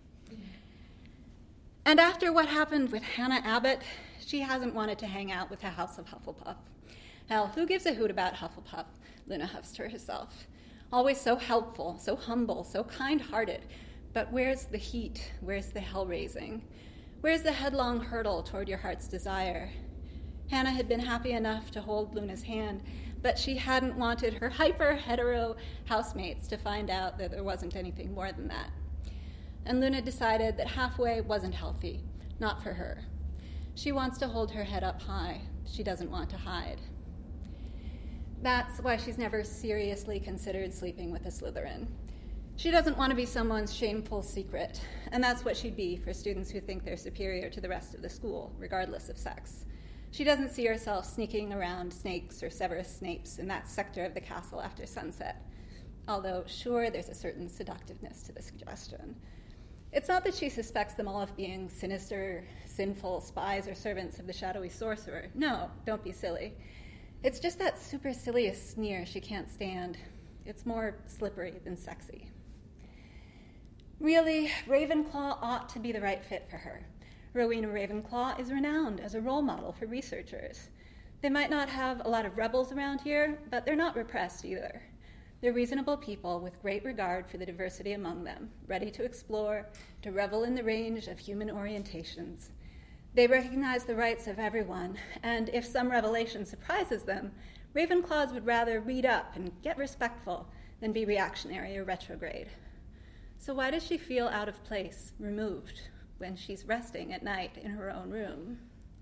And after what happened with Hannah Abbott, she hasn't wanted to hang out with the House of Hufflepuff. Hell, who gives a hoot about Hufflepuff? Luna huffs to herself. Always so helpful, so humble, so kind-hearted. But where's the heat? Where's the hell-raising? Where's the headlong hurdle toward your heart's desire? Hannah had been happy enough to hold Luna's hand, but she hadn't wanted her hyper-hetero housemates to find out that there wasn't anything more than that. And Luna decided that halfway wasn't healthy, not for her. She wants to hold her head up high. She doesn't want to hide. That's why she's never seriously considered sleeping with a Slytherin. She doesn't want to be someone's shameful secret, and that's what she'd be for students who think they're superior to the rest of the school, regardless of sex. She doesn't see herself sneaking around Snakes or Severus Snapes in that sector of the castle after sunset, although sure, there's a certain seductiveness to the suggestion. It's not that she suspects them all of being sinister, sinful spies or servants of the shadowy sorcerer. No, don't be silly. It's just that supercilious sneer she can't stand. It's more slippery than sexy. Really, Ravenclaw ought to be the right fit for her. Rowena Ravenclaw is renowned as a role model for researchers. They might not have a lot of rebels around here, but they're not repressed either. They're reasonable people with great regard for the diversity among them, ready to explore, to revel in the range of human orientations. They recognize the rights of everyone, and if some revelation surprises them, Ravenclaws would rather read up and get respectful than be reactionary or retrograde. So why does she feel out of place, removed, when she's resting at night in her own room?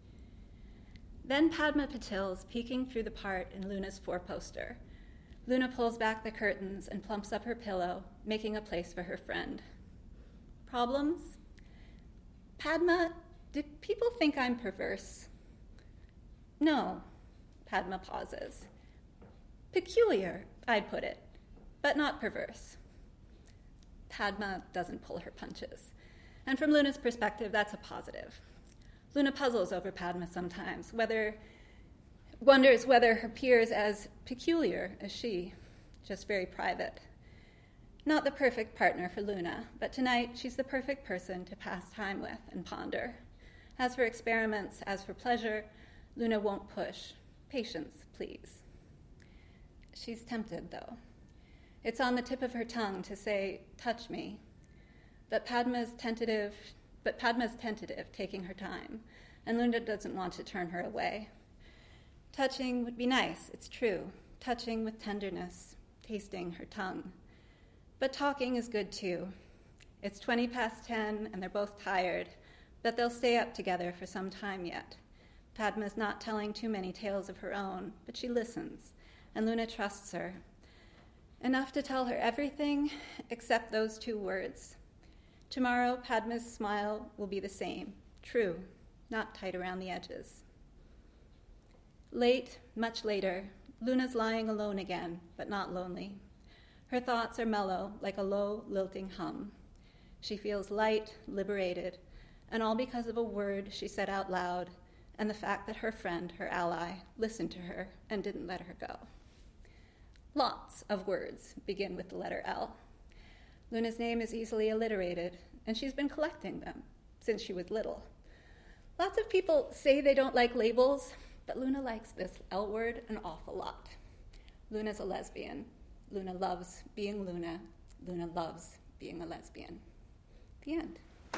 Then Padma Patil's peeking through the part in Luna's four-poster. Luna pulls back the curtains and plumps up her pillow, making a place for her friend. Problems? Padma, do people think I'm perverse? No, Padma pauses. Peculiar, I'd put it, but not perverse. Padma doesn't pull her punches. And from Luna's perspective, that's a positive. Luna puzzles over Padma sometimes, whether wonders whether her peers as peculiar as she, just very private. Not the perfect partner for Luna, but tonight she's the perfect person to pass time with and ponder. As for experiments, as for pleasure, Luna won't push. Patience, please. She's tempted, though. It's on the tip of her tongue to say, touch me. But Padma's tentative, but Padma's tentative, taking her time, and Luna doesn't want to turn her away. Touching would be nice, it's true. Touching with tenderness, tasting her tongue. But talking is good, too. It's twenty past ten, and they're both tired, but they'll stay up together for some time yet. Padma's not telling too many tales of her own, but she listens, and Luna trusts her. Enough to tell her everything except those two words. Tomorrow, Padma's smile will be the same, true, not tight around the edges. Late, much later, Luna's lying alone again, but not lonely. Her thoughts are mellow, like a low, lilting hum. She feels light, liberated, and all because of a word she said out loud, and the fact that her friend, her ally, listened to her and didn't let her go. Lots of words begin with the letter L. Luna's name is easily alliterated, and she's been collecting them since she was little. Lots of people say they don't like labels, but Luna likes this L word an awful lot. Luna's a lesbian. Luna loves being Luna. Luna loves being a lesbian. The end.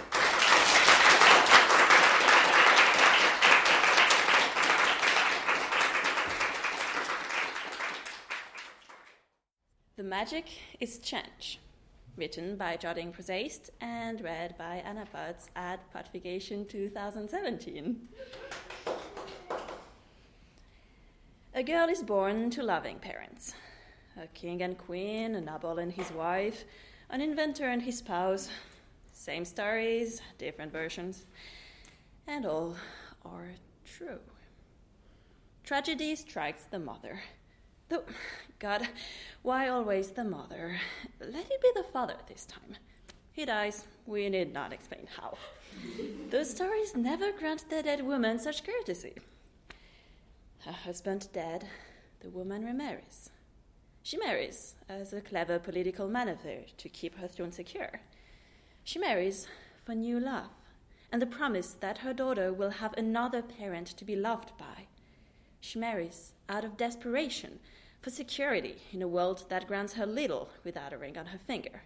The Magic is Change, written by Jardine Prozaist and read by Anna Putz at Putfication twenty seventeen. A girl is born to loving parents. A king and queen, a noble and his wife, an inventor and his spouse. Same stories, different versions. And all are true. Tragedy strikes the mother. Though, God, why always the mother? Let it be the father this time. He dies, we need not explain how. Those stories never grant the dead woman such courtesy. Her husband dead, the woman remarries. She marries as a clever political maneuver to keep her throne secure. She marries for new love and the promise that her daughter will have another parent to be loved by. She marries out of desperation for security in a world that grants her little without a ring on her finger.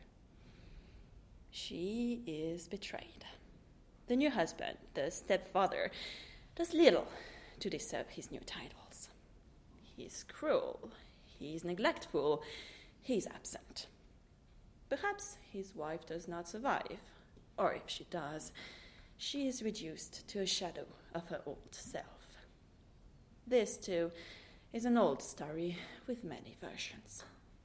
She is betrayed. The new husband, the stepfather, does little to deserve his new titles. He is cruel, he is neglectful, he is absent. Perhaps his wife does not survive, or if she does, she is reduced to a shadow of her old self. This, too, is an old story with many versions.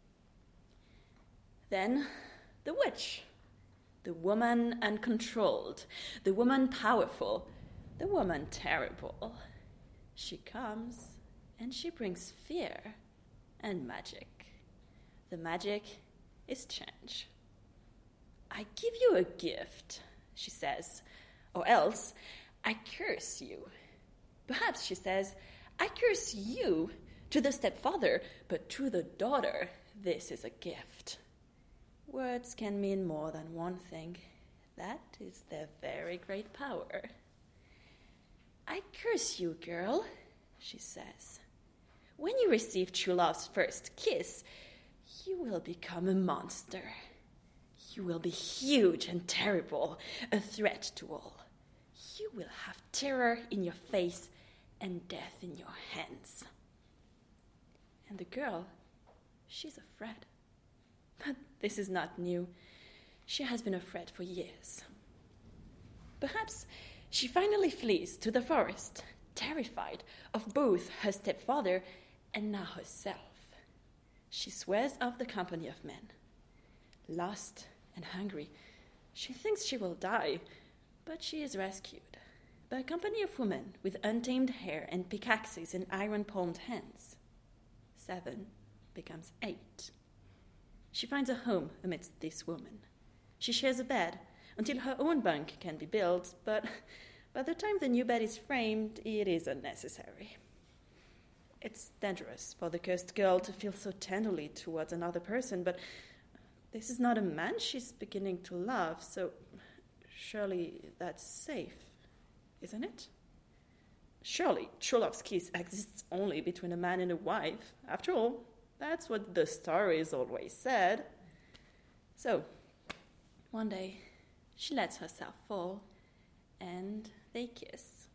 Then, the witch. The woman uncontrolled, the woman powerful, the woman terrible. She comes and she brings fear and magic. The magic is change. I give you a gift, she says, or else I curse you. Perhaps, she says, I curse you to the stepfather, but to the daughter, this is a gift. Words can mean more than one thing. That is their very great power. I curse you, girl, she says. When you receive true love's first kiss, you will become a monster. You will be huge and terrible, a threat to all. You will have terror in your face and death in your hands. And the girl, she's afraid. But this is not new. She has been afraid for years. Perhaps she finally flees to the forest, terrified of both her stepfather and now herself. She swears off the company of men. Lost and hungry, she thinks she will die, but she is rescued by a company of women with untamed hair and pickaxes in iron-palmed hands. Seven becomes eight. She finds a home amidst these women. She shares a bed until her own bunk can be built, but by the time the new bed is framed, it is unnecessary. It's dangerous for the cursed girl to feel so tenderly towards another person, but this is not a man she's beginning to love, so surely that's safe, isn't it? Surely true love's kiss exists only between a man and a wife. After all, that's what the stories always said. So, one day, she lets herself fall, and they kiss.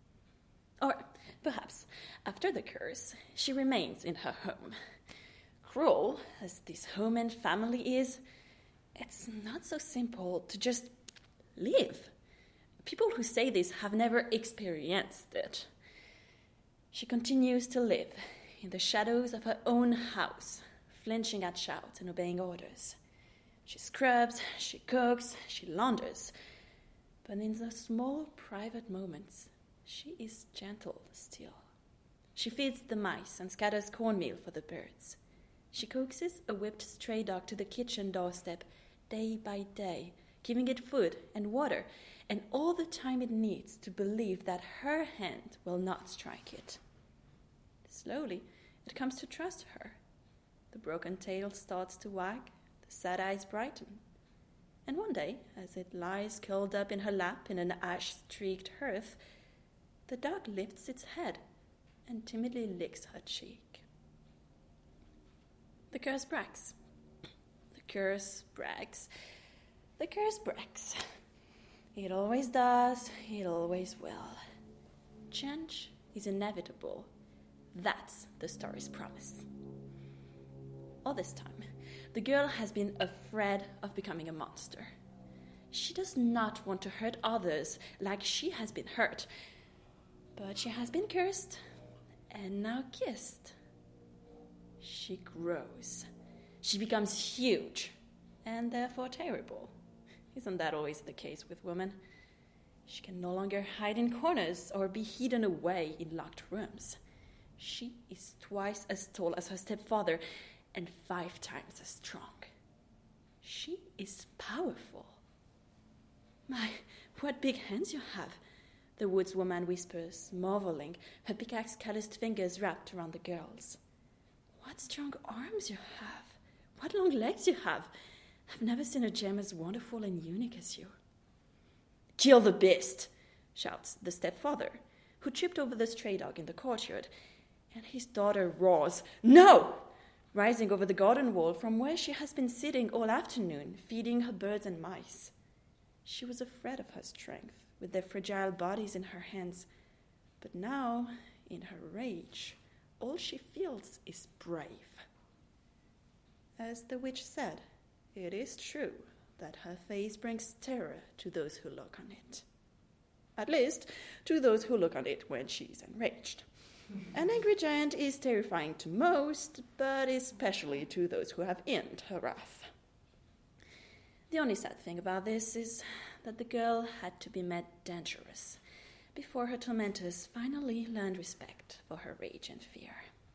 Or perhaps, after the curse, she remains in her home. Cruel as this home and family is, it's not so simple to just live. People who say this have never experienced it. She continues to live in the shadows of her own house, flinching at shouts and obeying orders. She scrubs, she cooks, she launders. But in the small private moments, she is gentle still. She feeds the mice and scatters cornmeal for the birds. She coaxes a whipped stray dog to the kitchen doorstep day by day, giving it food and water and all the time it needs to believe that her hand will not strike it. Slowly, it comes to trust her. The broken tail starts to wag, the sad eyes brighten. And one day, as it lies curled up in her lap in an ash-streaked hearth, the dog lifts its head and timidly licks her cheek. The curse brags. The curse brags. The curse brags. It always does, it always will. Change is inevitable. That's the story's promise. All this time, the girl has been afraid of becoming a monster. She does not want to hurt others like she has been hurt. But she has been cursed and now kissed. She grows. She becomes huge and therefore terrible. Isn't that always the case with women? She can no longer hide in corners or be hidden away in locked rooms. She is twice as tall as her stepfather and five times as strong. She is powerful. My, what big hands you have, the woodswoman whispers, marveling, her pickaxe-calloused fingers wrapped around the girl's. What strong arms you have. What long legs you have. I've never seen a gem as wonderful and unique as you. Kill the beast, shouts the stepfather, who tripped over the stray dog in the courtyard, and his daughter roars, No! Rising over the garden wall from where she has been sitting all afternoon, feeding her birds and mice. She was afraid of her strength, with their fragile bodies in her hands, but now, in her rage, all she feels is brave. As the witch said, it is true that her face brings terror to those who look on it. At least, to those who look on it when she is enraged. An angry giant is terrifying to most, but especially to those who have earned her wrath. The only sad thing about this is that the girl had to be made dangerous before her tormentors finally learned respect for her rage and fear.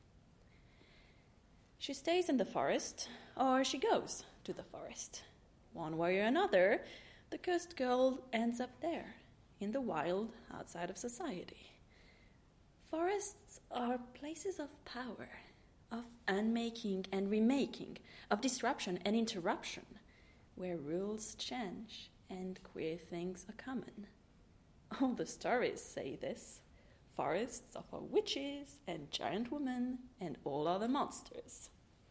She stays in the forest, or she goes to the forest. One way or another, the cursed girl ends up there, in the wild, outside of society. Forests are places of power, of unmaking and remaking, of disruption and interruption, where rules change and queer things are common. All the stories say this. Forests are for witches and giant women and all other monsters.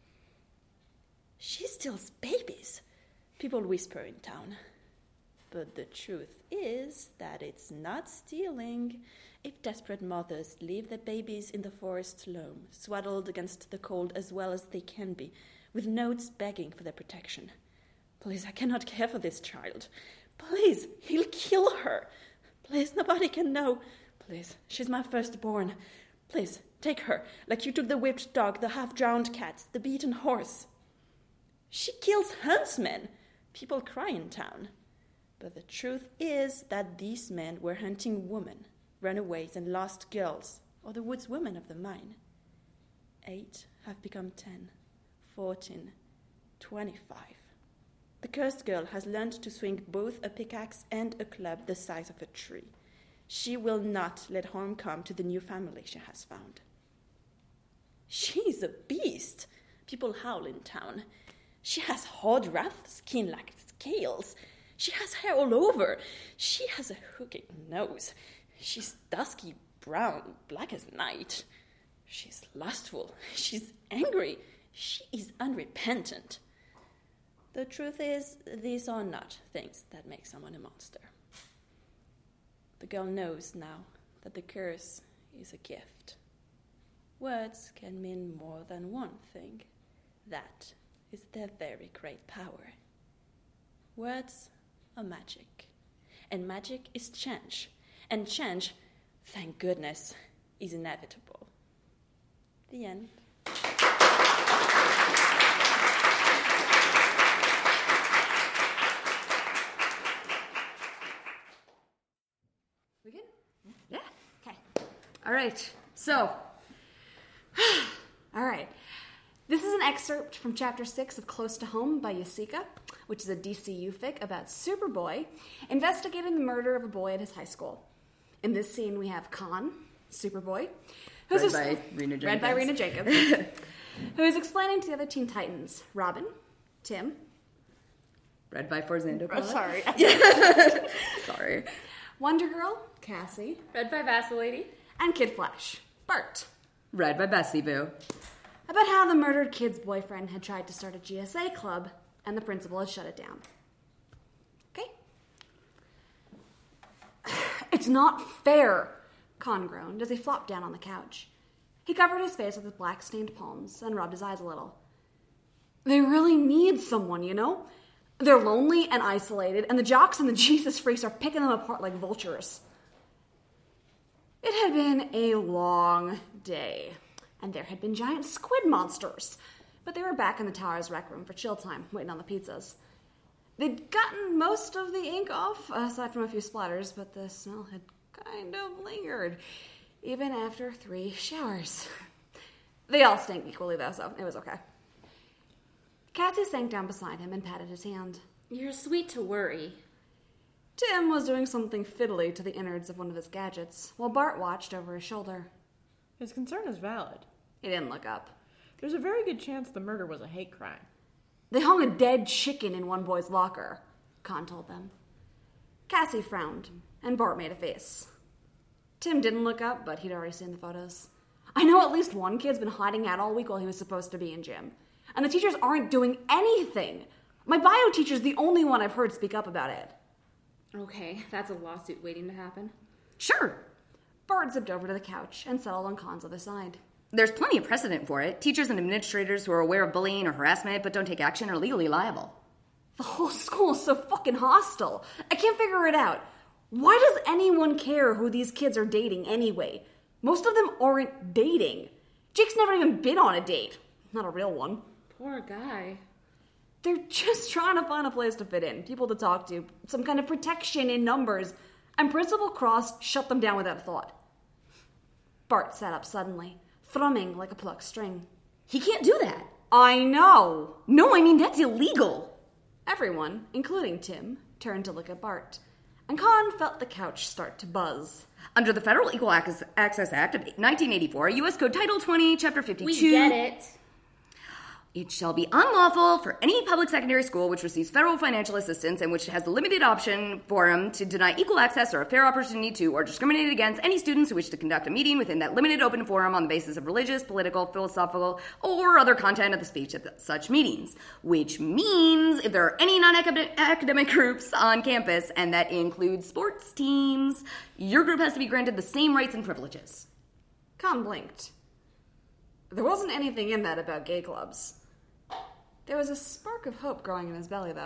She steals babies, people whisper in town. But the truth is that it's not stealing if desperate mothers leave their babies in the forest loam, swaddled against the cold as well as they can be, with notes begging for their protection. Please, I cannot care for this child. Please, he'll kill her. Please, nobody can know. Please, she's my firstborn. Please, take her, like you took the whipped dog, the half-drowned cat, the beaten horse. She kills huntsmen. People cry in town. But the truth is that these men were hunting women, runaways and lost girls, or the woodswomen of the mine. Eight have become ten, fourteen, twenty-five. The cursed girl has learned to swing both a pickaxe and a club the size of a tree. She will not let harm come to the new family she has found. She's a beast. People howl in town. She has hard, rough skin like scales. She has hair all over. She has a hooked nose. She's dusky brown, black as night. She's lustful. She's angry. She is unrepentant. The truth is, these are not things that make someone a monster. The girl knows now that the curse is a gift. Words can mean more than one thing. That is their very great power. Words are magic, and magic is change, and change, thank goodness, is inevitable. The end. We good? Yeah. Okay. All right. So, all right. This is an excerpt from Chapter six of Close to Home by Yasica, which is a D C U fic about Superboy investigating the murder of a boy at his high school. In this scene, we have Khan, Superboy, who's read a, by Rena Jenkins, read by Rena Jenkins, who is explaining to the other Teen Titans, Robin, Tim, read by Forzando. Oh, sorry. Sorry. Wonder Girl, Cassie, Read by Vasilady. and Kid Flash, Bart, Read by Bessie Boo. about how the murdered kid's boyfriend had tried to start a G S A club and the principal had shut it down. Okay? It's not fair, Khan groaned as he flopped down on the couch. He covered his face with his black-stained palms and rubbed his eyes a little. They really need someone, you know? They're lonely and isolated, and the jocks and the Jesus freaks are picking them apart like vultures. It had been a long day, and there had been giant squid monsters, but they were back in the tower's rec room for chill time, waiting on the pizzas. They'd gotten most of the ink off, aside from a few splatters, but the smell had kind of lingered, even after three showers. They all stank equally, though, so it was okay. Cassie sank down beside him and patted his hand. You're sweet to worry. Tim was doing something fiddly to the innards of one of his gadgets, while Bart watched over his shoulder. His concern is valid. He didn't look up. There's a very good chance the murder was a hate crime. They hung a dead chicken in one boy's locker, Khan told them. Cassie frowned, and Bart made a face. Tim didn't look up, but he'd already seen the photos. I know at least one kid's been hiding out all week while he was supposed to be in gym. And the teachers aren't doing anything. My bio teacher's the only one I've heard speak up about it. Okay, that's a lawsuit waiting to happen. Sure. Bart zipped over to the couch and settled on Khan's other side. There's plenty of precedent for it. Teachers and administrators who are aware of bullying or harassment but don't take action are legally liable. The whole school is so fucking hostile. I can't figure it out. Why does anyone care who these kids are dating anyway? Most of them aren't dating. Jake's never even been on a date. Not a real one. Poor guy. They're just trying to find a place to fit in, people to talk to, some kind of protection in numbers. And Principal Cross shut them down without a thought. Bart sat up suddenly, thrumming like a plucked string. He can't do that. I know. No, I mean, that's illegal. Everyone, including Tim, turned to look at Bart. And Khan felt the couch start to buzz. Under the Federal Equal Access Act of nineteen eighty-four, U S Code Title twenty, Chapter fifty-two... We get it. It shall be unlawful for any public secondary school which receives federal financial assistance and which has the limited option for them to deny equal access or a fair opportunity to or discriminate against any students who wish to conduct a meeting within that limited open forum on the basis of religious, political, philosophical, or other content of the speech at such meetings. Which means if there are any non-academic groups on campus, and that includes sports teams, your group has to be granted the same rights and privileges. Khan blinked. There wasn't anything in that about gay clubs. There was a spark of hope growing in his belly, though.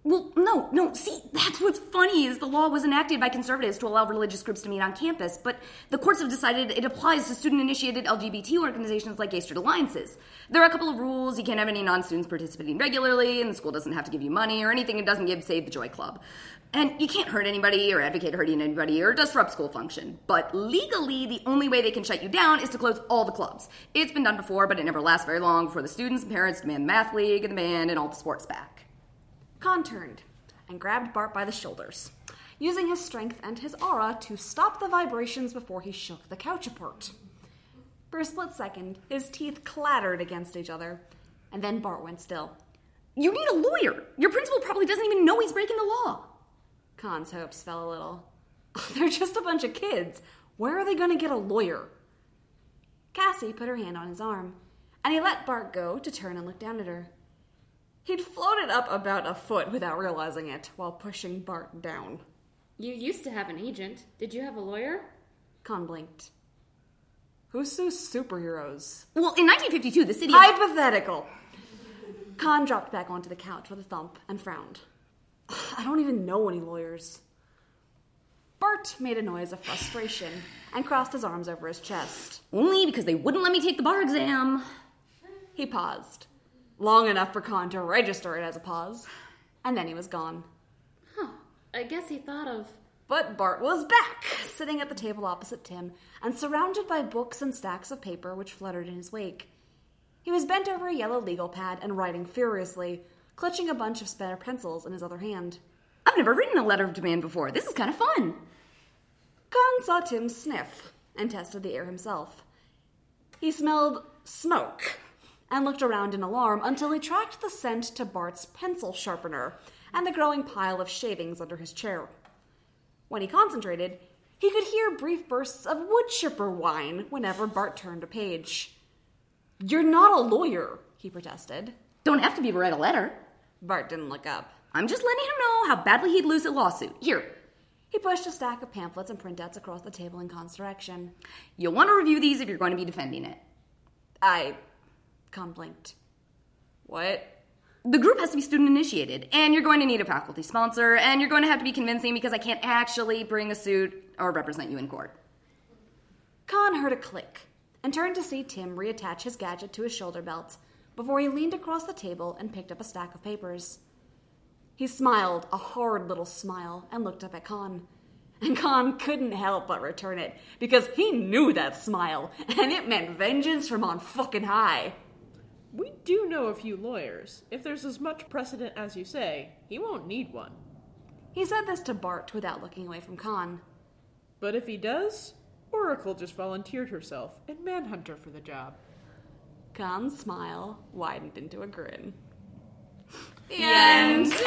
Well, no, no, see, that's what's funny is the law was enacted by conservatives to allow religious groups to meet on campus, but the courts have decided it applies to student-initiated L G B T organizations like Gay Straight Alliances. There are a couple of rules. You can't have any non-students participating regularly, and the school doesn't have to give you money or anything it doesn't give Save the Joy Club. And you can't hurt anybody or advocate hurting anybody or disrupt school function. But legally, the only way they can shut you down is to close all the clubs. It's been done before, but it never lasts very long before the students and parents demand the math league and the band and all the sports back. Con turned and grabbed Bart by the shoulders, using his strength and his aura to stop the vibrations before he shook the couch apart. For a split second, his teeth clattered against each other, and then Bart went still. You need a lawyer. Your principal probably doesn't even know he's breaking the law. Con's hopes fell a little. They're just a bunch of kids. Where are they going to get a lawyer? Cassie put her hand on his arm, and he let Bart go to turn and look down at her. He'd floated up about a foot without realizing it while pushing Bart down. You used to have an agent. Did you have a lawyer? Con blinked. Who sues superheroes? Well, in nineteen fifty-two, the city... Hypothetical. Con dropped back onto the couch with a thump and frowned. I don't even know any lawyers. Bart made a noise of frustration and crossed his arms over his chest. Only because they wouldn't let me take the bar exam. He paused. Long enough for Con to register it as a pause, and then he was gone. Huh. I guess he thought of... But Bart was back, sitting at the table opposite Tim, and surrounded by books and stacks of paper which fluttered in his wake. He was bent over a yellow legal pad and writing furiously, clutching a bunch of spare pencils in his other hand. I've never written a letter of demand before. This is kind of fun. Con saw Tim sniff and tested the air himself. He smelled smoke and looked around in alarm until he tracked the scent to Bart's pencil sharpener and the growing pile of shavings under his chair. When he concentrated, he could hear brief bursts of wood chipper whine whenever Bart turned a page. You're not a lawyer, he protested. Don't have to be to write a letter. Bart didn't look up. I'm just letting him know how badly he'd lose a lawsuit. Here. He pushed a stack of pamphlets and printouts across the table in Con's direction. You'll want to review these if you're going to be defending it. I... Con blinked. What? The group has to be student-initiated, and you're going to need a faculty sponsor, and you're going to have to be convincing because I can't actually bring a suit or represent you in court. Con heard a click and turned to see Tim reattach his gadget to his shoulder belt before he leaned across the table and picked up a stack of papers. He smiled, a hard little smile, and looked up at Con. And Con couldn't help but return it, because he knew that smile, and it meant vengeance from on fucking high. We do know a few lawyers. If there's as much precedent as you say, he won't need one. He said this to Bart without looking away from Con. But if he does, Oracle just volunteered herself and Manhunter for the job. Con's smile widened into a grin. The, the end. end.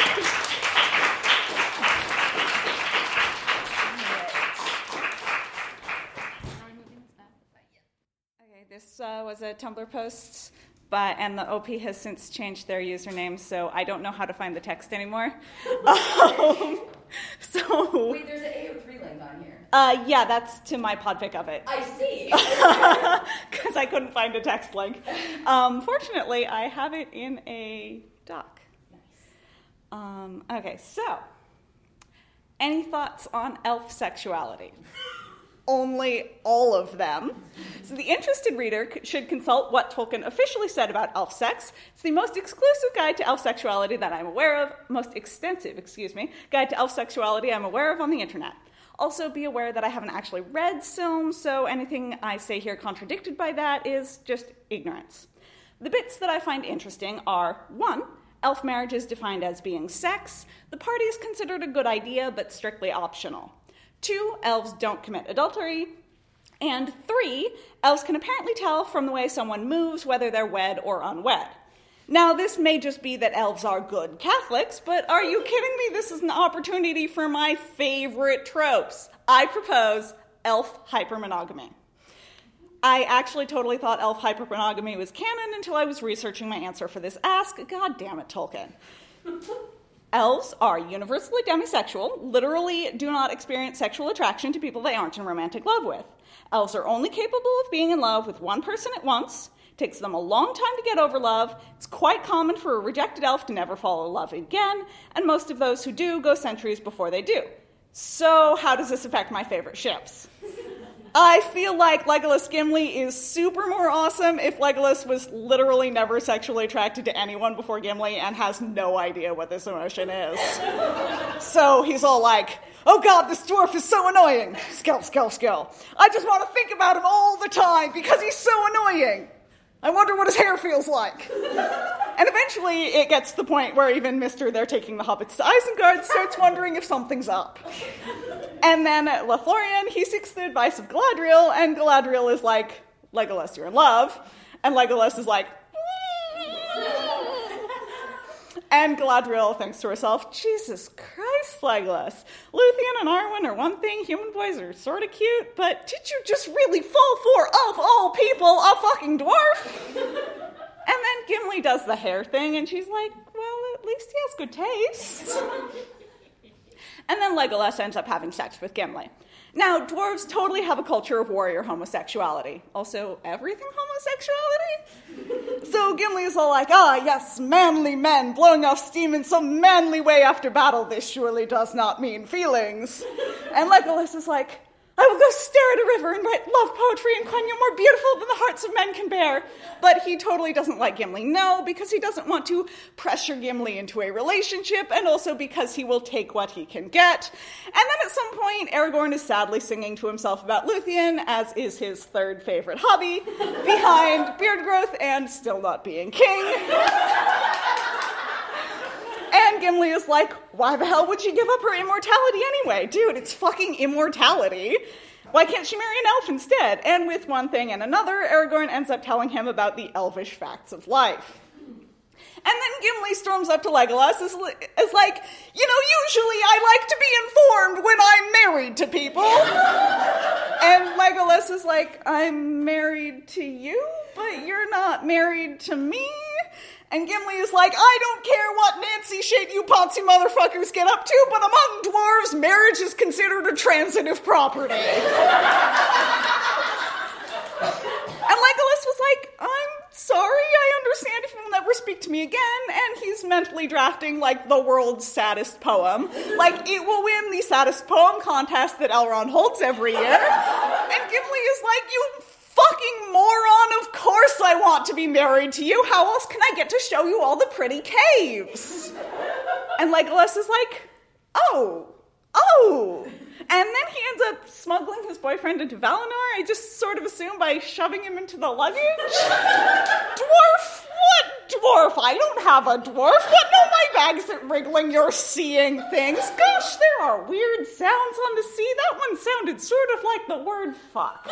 Okay, this uh, was a Tumblr post, but and the O P has since changed their username, so I don't know how to find the text anymore. um, so wait, there's an A O three link on here. Uh, yeah, that's to my podfic of it. I see. Because I couldn't find a text link. Um, fortunately, I have it in a doc. Nice. Um, okay, so any thoughts on elf sexuality? Only all of them. So the interested reader should consult what Tolkien officially said about elf sex. It's the most exclusive guide to elf sexuality that I'm aware of, most extensive, excuse me, guide to elf sexuality I'm aware of on the internet. Also be aware that I haven't actually read Silm, so anything I say here contradicted by that is just ignorance. The bits that I find interesting are, one, elf marriage is defined as being sex. The party is considered a good idea, but strictly optional. Two, elves don't commit adultery. And three, elves can apparently tell from the way someone moves whether they're wed or unwed. Now, this may just be that elves are good Catholics, but are you kidding me? This is an opportunity for my favorite tropes. I propose elf hypermonogamy. I actually totally thought elf hypermonogamy was canon until I was researching my answer for this ask. God damn it, Tolkien. Elves are universally demisexual, literally do not experience sexual attraction to people they aren't in romantic love with. Elves are only capable of being in love with one person at once, It takes them a long time to get over love. It's quite common for a rejected elf to never fall in love again, and most of those who do go centuries before they do. So how does this affect my favorite ships? I feel like Legolas Gimli is super more awesome if Legolas was literally never sexually attracted to anyone before Gimli and has no idea what this emotion is. So he's all like, oh god, this dwarf is so annoying. Skill, skill, skill. I just want to think about him all the time because he's so annoying. I wonder what his hair feels like. And eventually it gets to the point where even Mister They're taking the hobbits to Isengard starts wondering if something's up. And then Lothlorien, he seeks the advice of Galadriel, and Galadriel is like, Legolas, you're in love. And Legolas is like, and Galadriel thinks to herself, Jesus Christ, Legolas. Luthien and Arwen are one thing, human boys are sort of cute, but did you just really fall for, of all people, a fucking dwarf? And then Gimli does the hair thing, and she's like, well, at least he has good taste. And then Legolas ends up having sex with Gimli. Now, dwarves totally have a culture of warrior homosexuality. Also, everything homosexuality? So Gimli is all like, ah, yes, manly men blowing off steam in some manly way after battle. This surely does not mean feelings. And Legolas is like, I will go stare at a river and write love poetry and Quenya more beautiful than the hearts of men can bear. But he totally doesn't let Gimli know because he doesn't want to pressure Gimli into a relationship, and also because he will take what he can get. And then at some point, Aragorn is sadly singing to himself about Luthien, as is his third favorite hobby, behind beard growth and still not being king. And Gimli is like, why the hell would she give up her immortality anyway? Dude, it's fucking immortality. Why can't she marry an elf instead? And with one thing and another, Aragorn ends up telling him about the elvish facts of life. And then Gimli storms up to Legolas, is, is like, you know, usually I like to be informed when I'm married to people. And Legolas is like, I'm married to you, but you're not married to me? And Gimli is like, I don't care what Nancy shit you Ponzi motherfuckers get up to, but among dwarves, marriage is considered a transitive property. And Legolas was like, I'm sorry, I understand if you'll never speak to me again. And he's mentally drafting, like, the world's saddest poem. Like, it will win the saddest poem contest that Elrond holds every year. And Gimli is like, you fucking moron, of course I want to be married to you. How else can I get to show you all the pretty caves? And Legolas is like, oh, oh. And then he ends up smuggling his boyfriend into Valinor, I just sort of assume by shoving him into the luggage. Dwarf? What dwarf? I don't have a dwarf. What? No, my bag isn't wriggling. You're seeing things. Gosh, there are weird sounds on the sea. That one sounded sort of like the word fuck.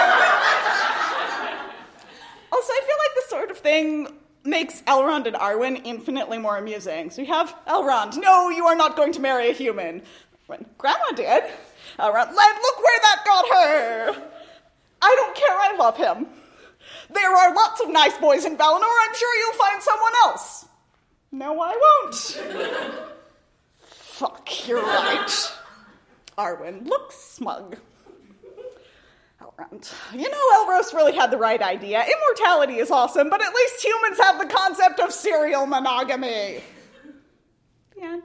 Also, I feel like this sort of thing makes Elrond and Arwen infinitely more amusing. So you have Elrond, no, you are not going to marry a human. When Grandma did, Elrond, look where that got her. I don't care, I love him. There are lots of nice boys in Valinor, I'm sure you'll find someone else. No, I won't. Fuck, you're right. Arwen looks smug. Elrond, you know, Elros really had the right idea. Immortality is awesome, but at least humans have the concept of serial monogamy. The end.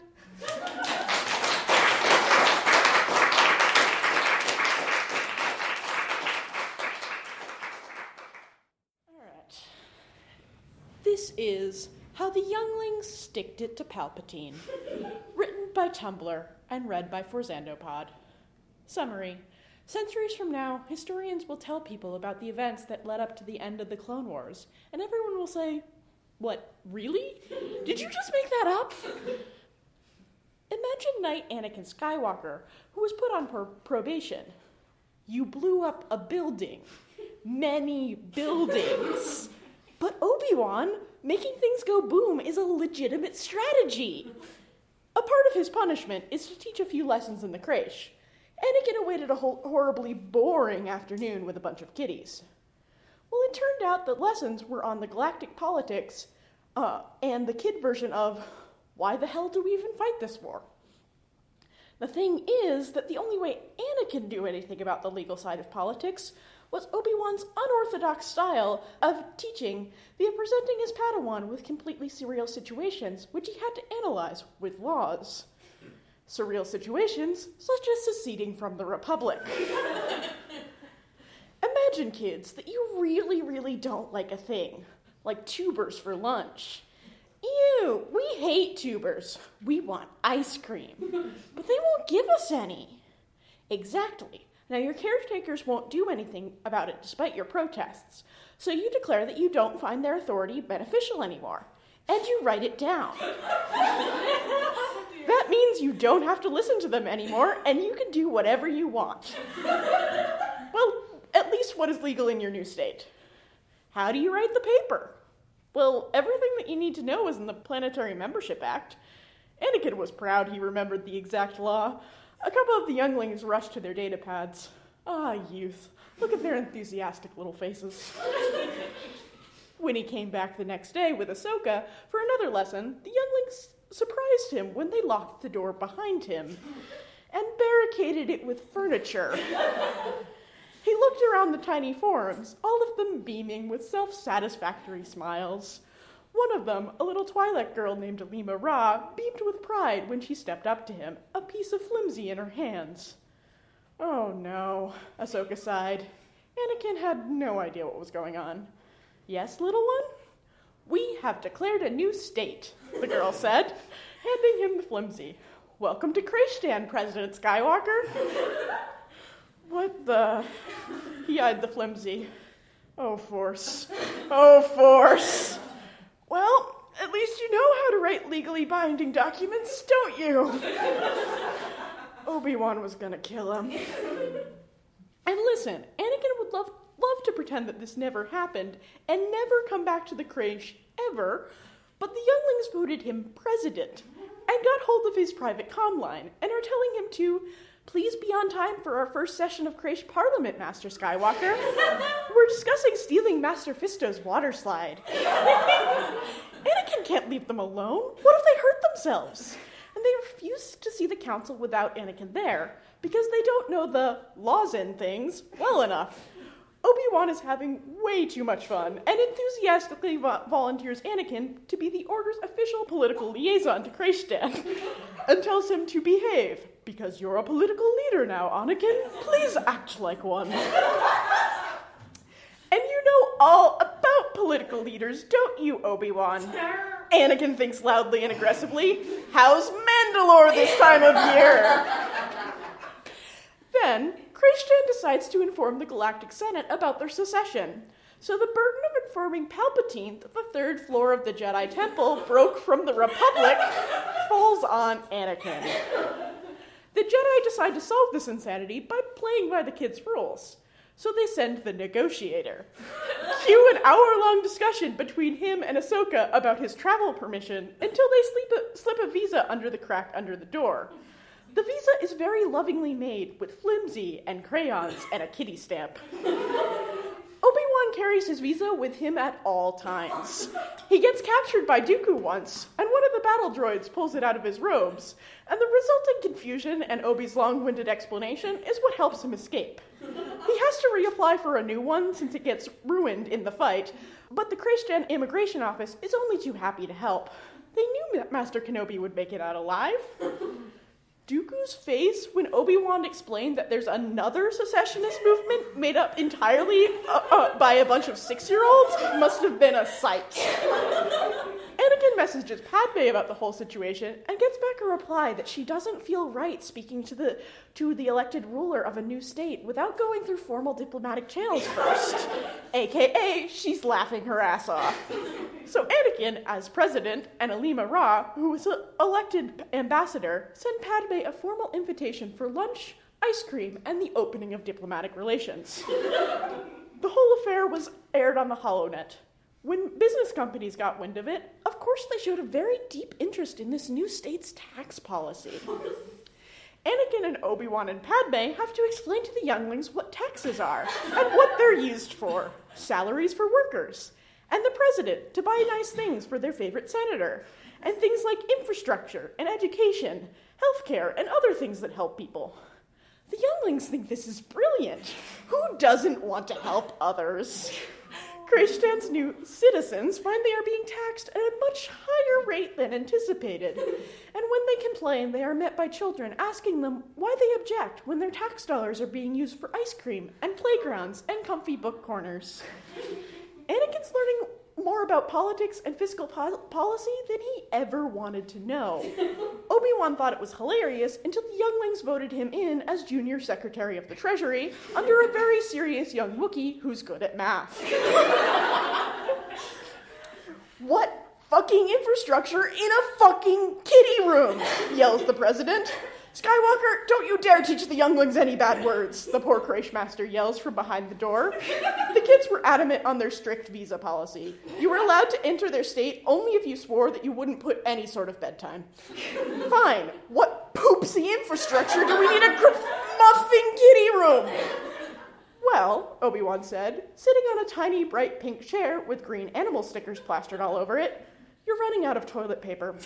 This is How the Younglings Sticked It to Palpatine, written by Tumblr and read by Forzandopod. Summary. Centuries from now, historians will tell people about the events that led up to the end of the Clone Wars, and everyone will say, what, really? Did you just make that up? Imagine Knight Anakin Skywalker, who was put on pro- probation. You blew up a building. Many buildings. But Obi-Wan, making things go boom is a legitimate strategy. A part of his punishment is to teach a few lessons in the creche. Anakin awaited a ho- horribly boring afternoon with a bunch of kiddies. Well, it turned out that lessons were on the galactic politics uh, and the kid version of, why the hell do we even fight this war? The thing is that the only way Anakin knew anything about the legal side of politics was Obi-Wan's unorthodox style of teaching via presenting his Padawan with completely surreal situations which he had to analyze with laws. Surreal situations such as seceding from the Republic. Imagine, kids, that you really, really don't like a thing, like tubers for lunch. Ew, we hate tubers. We want ice cream. But they won't give us any. Exactly. Now, your caretakers won't do anything about it despite your protests, so you declare that you don't find their authority beneficial anymore, and you write it down. That means you don't have to listen to them anymore, and you can do whatever you want. Well, at least what is legal in your new state. How do you write the paper? Well, everything that you need to know is in the Planetary Membership Act. Anakin was proud he remembered the exact law. A couple of the younglings rushed to their data pads. Ah, youth. Look at their enthusiastic little faces. When he came back the next day with Ahsoka for another lesson, the younglings surprised him when they locked the door behind him and barricaded it with furniture. He looked around the tiny forms, all of them beaming with self-satisfactory smiles. One of them, a little Twi'lek girl named Alima Ra, beamed with pride when she stepped up to him, a piece of flimsy in her hands. Oh no, Ahsoka sighed. Anakin had no idea what was going on. Yes, little one? We have declared a new state, the girl said, handing him the flimsy. Welcome to Kreishtan, President Skywalker. What the... He eyed the flimsy. Oh, Force. Oh, Force. Well, at least you know how to write legally binding documents, don't you? Obi-Wan was gonna kill him. And listen, Anakin would love, love to pretend that this never happened and never come back to the Kreish ever, but the younglings voted him president and got hold of his private comm line and are telling him to please be on time for our first session of Kreish Parliament, Master Skywalker. We're discussing stealing Master Fisto's water slide. Anakin can't leave them alone. What if they hurt themselves? And they refuse to see the council without Anakin there because they don't know the laws and things well enough. Obi-Wan is having way too much fun and enthusiastically vo- volunteers Anakin to be the Order's official political liaison to Kreishtan and tells him to behave. Because you're a political leader now, Anakin. Please act like one. And you know all about political leaders, don't you, Obi-Wan? Anakin thinks loudly and aggressively. How's Mandalore this time of year? Then, Kreishtan decides to inform the Galactic Senate about their secession. So the burden of informing Palpatine that the third floor of the Jedi Temple broke from the Republic falls on Anakin. The Jedi decide to solve this insanity by playing by the kids' rules. So they send the negotiator. Cue an hour-long discussion between him and Ahsoka about his travel permission until they slip a, slip a visa under the crack under the door. The visa is very lovingly made with flimsy and crayons and a kitty stamp. Obi-Wan carries his visa with him at all times. He gets captured by Dooku once, and one of the battle droids pulls it out of his robes, and the resulting confusion and Obi's long-winded explanation is what helps him escape. He has to reapply for a new one since it gets ruined in the fight, but the Kreishtan Immigration Office is only too happy to help. They knew Master Kenobi would make it out alive. Dooku's face when Obi-Wan explained that there's another secessionist movement made up entirely uh, uh, by a bunch of six-year-olds must have been a sight. Anakin messages Padme about the whole situation and gets back a reply that she doesn't feel right speaking to the to the elected ruler of a new state without going through formal diplomatic channels first, aka she's laughing her ass off. So Anakin, as president, and Alima Ra, who was an elected ambassador, send Padme a formal invitation for lunch, ice cream, and the opening of diplomatic relations. The whole affair was aired on the HoloNet. When business companies got wind of it, of course they showed a very deep interest in this new state's tax policy. Anakin and Obi-Wan and Padme have to explain to the younglings what taxes are and what they're used for. Salaries for workers. And the president to buy nice things for their favorite senator. And things like infrastructure and education, healthcare, and other things that help people. The younglings think this is brilliant. Who doesn't want to help others? Kreishtan's new citizens find they are being taxed at a much higher rate than anticipated. And when they complain, they are met by children asking them why they object when their tax dollars are being used for ice cream and playgrounds and comfy book corners. Anakin's learning more about politics and fiscal po- policy than he ever wanted to know. Obi-Wan thought it was hilarious until the younglings voted him in as junior secretary of the Treasury under a very serious young Wookiee who's good at math. What fucking infrastructure in a fucking kiddie room, yells the president. Skywalker, don't you dare teach the younglings any bad words, the poor Kreish Master yells from behind the door. The kids were adamant on their strict visa policy. You were allowed to enter their state only if you swore that you wouldn't put any sort of bedtime. Fine, what poopsy infrastructure do we need a muffing kiddie room? Well, Obi-Wan said, sitting on a tiny, bright pink chair with green animal stickers plastered all over it, you're running out of toilet paper.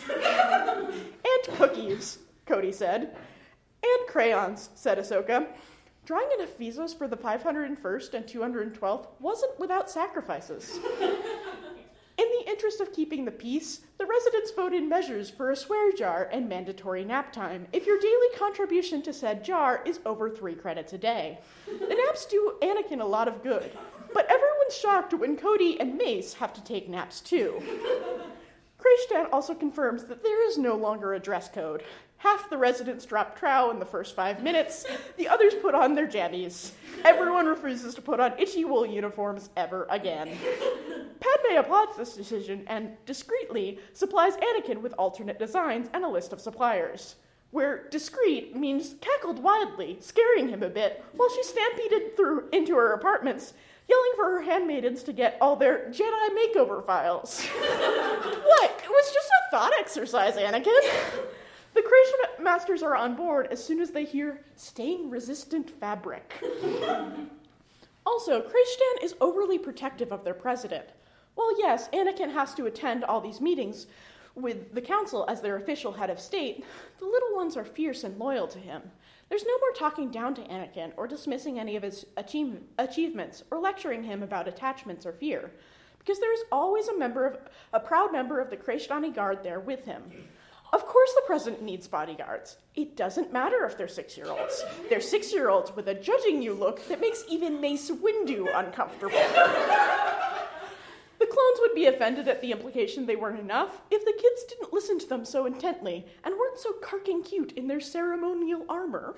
And cookies, Cody said. And crayons, said Ahsoka. Drawing enough visas for the five hundred first and two hundred twelfth wasn't without sacrifices. In the interest of keeping the peace, the residents voted measures for a swear jar and mandatory nap time if your daily contribution to said jar is over three credits a day. The naps do Anakin a lot of good, but everyone's shocked when Cody and Mace have to take naps too. Kreishtan also confirms that there is no longer a dress code. Half the residents drop trow in the first five minutes, the others put on their jammies. Everyone refuses to put on itchy wool uniforms ever again. Padme applauds this decision and, discreetly, supplies Anakin with alternate designs and a list of suppliers, where discreet means cackled wildly, scaring him a bit, while she stampeded through into her apartments, yelling for her handmaidens to get all their Jedi makeover files. What? It was just a thought exercise, Anakin. The Kreish Masters are on board as soon as they hear stain-resistant fabric. Also, Kreishtan is overly protective of their president. Well, yes, Anakin has to attend all these meetings with the council as their official head of state. The little ones are fierce and loyal to him. There's no more talking down to Anakin or dismissing any of his achieve- achievements or lecturing him about attachments or fear, because there is always a member of a proud member of the Kreishtani Guard there with him. Of course the president needs bodyguards. It doesn't matter if they're six-year-olds. They're six-year-olds with a judging you look that makes even Mace Windu uncomfortable. The clones would be offended at the implication they weren't enough if the kids didn't listen to them so intently and weren't so carking cute in their ceremonial armor.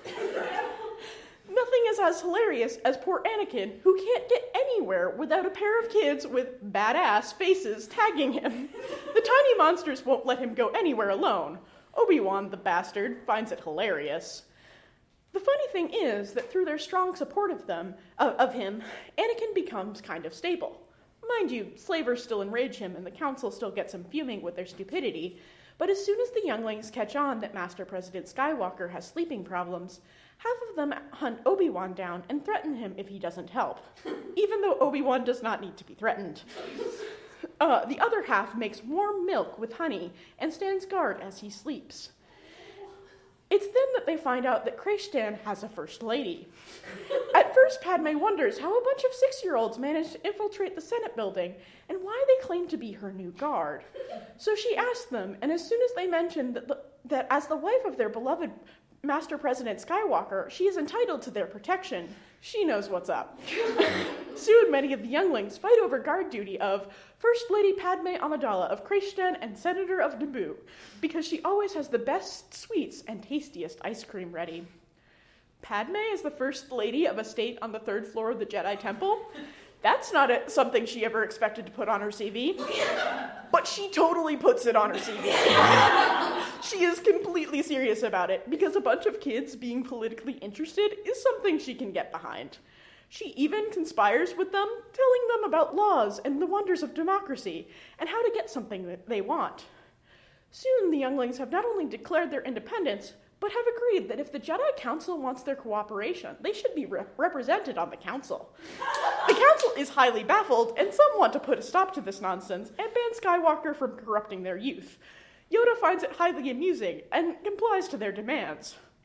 Nothing is as hilarious as poor Anakin, who can't get anywhere without a pair of kids with badass faces tagging him. The tiny monsters won't let him go anywhere alone. Obi-Wan, the bastard, finds it hilarious. The funny thing is that through their strong support of them, uh, of him, Anakin becomes kind of stable. Mind you, slavers still enrage him and the council still gets him fuming with their stupidity, but as soon as the younglings catch on that Master President Skywalker has sleeping problems, half of them hunt Obi-Wan down and threaten him if he doesn't help, even though Obi-Wan does not need to be threatened. Uh, the other half makes warm milk with honey and stands guard as he sleeps. It's then that they find out that Kreishtan has a first lady. At first, Padme wonders how a bunch of six-year-olds managed to infiltrate the Senate building and why they claim to be her new guard. So she asks them, and as soon as they mention that, the, that as the wife of their beloved Master President Skywalker, she is entitled to their protection, she knows what's up. Soon, many of the younglings fight over guard duty of First Lady Padme Amidala of Kreishtan and Senator of Naboo, because she always has the best sweets and tastiest ice cream ready. Padme is the First Lady of a state on the third floor of the Jedi Temple. That's not a, something she ever expected to put on her C V, but she totally puts it on her C V. She is completely serious about it, because a bunch of kids being politically interested is something she can get behind. She even conspires with them, telling them about laws and the wonders of democracy, and how to get something that they want. Soon the younglings have not only declared their independence, but have agreed that if the Jedi Council wants their cooperation, they should be re- represented on the Council. The Council is highly baffled, and some want to put a stop to this nonsense and ban Skywalker from corrupting their youth. Yoda finds it highly amusing and complies to their demands.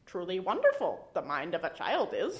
Truly wonderful, the mind of a child is.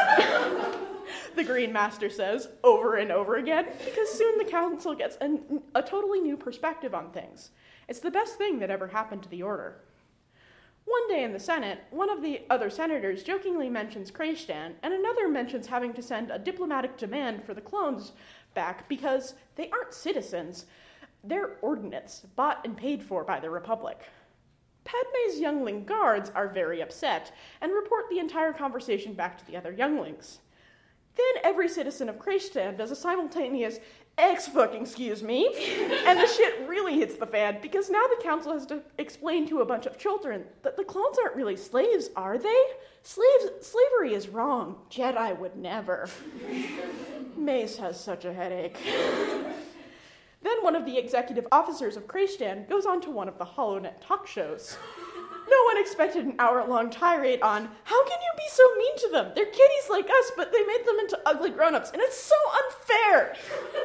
The Green Master says over and over again, because soon the council gets a, a totally new perspective on things. It's the best thing that ever happened to the Order. One day in the Senate, one of the other senators jokingly mentions Kreistan, and another mentions having to send a diplomatic demand for the clones back because they aren't citizens. They're ordnance, bought and paid for by the Republic. Padme's youngling guards are very upset and report the entire conversation back to the other younglings. Then every citizen of Kreistan does a simultaneous X-fucking-excuse me, and the shit really hits the fan because now the council has to explain to a bunch of children that the clones aren't really slaves, are they? Slaves, slavery is wrong. Jedi would never. Mace has such a headache. Then one of the executive officers of Kreistan goes on to one of the HoloNet talk shows. No one expected an hour-long tirade on, how can you be so mean to them? They're kitties like us, but they made them into ugly grown-ups, and it's so unfair!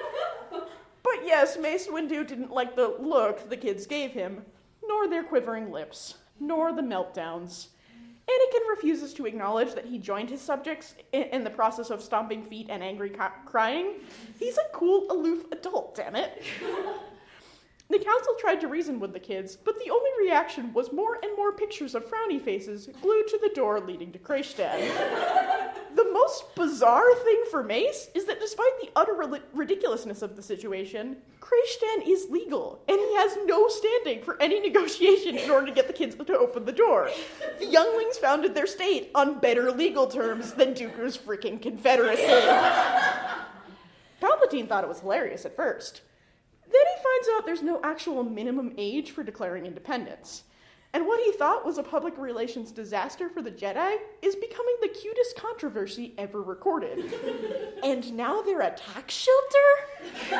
But yes, Mace Windu didn't like the look the kids gave him, nor their quivering lips, nor the meltdowns. Anakin refuses to acknowledge that he joined his subjects in, in the process of stomping feet and angry ca- crying. He's a cool, aloof adult, damn it. The council tried to reason with the kids, but the only reaction was more and more pictures of frowny faces glued to the door leading to Kreistan. The most bizarre thing for Mace is that despite the utter ri- ridiculousness of the situation, Kreistan is legal, and he has no standing for any negotiation in order to get the kids to open the door. The younglings founded their state on better legal terms than Dooku's freaking Confederacy. Palpatine thought it was hilarious at first. Then he finds out there's no actual minimum age for declaring independence. And what he thought was a public relations disaster for the Jedi is becoming the cutest controversy ever recorded. And now they're a tax shelter?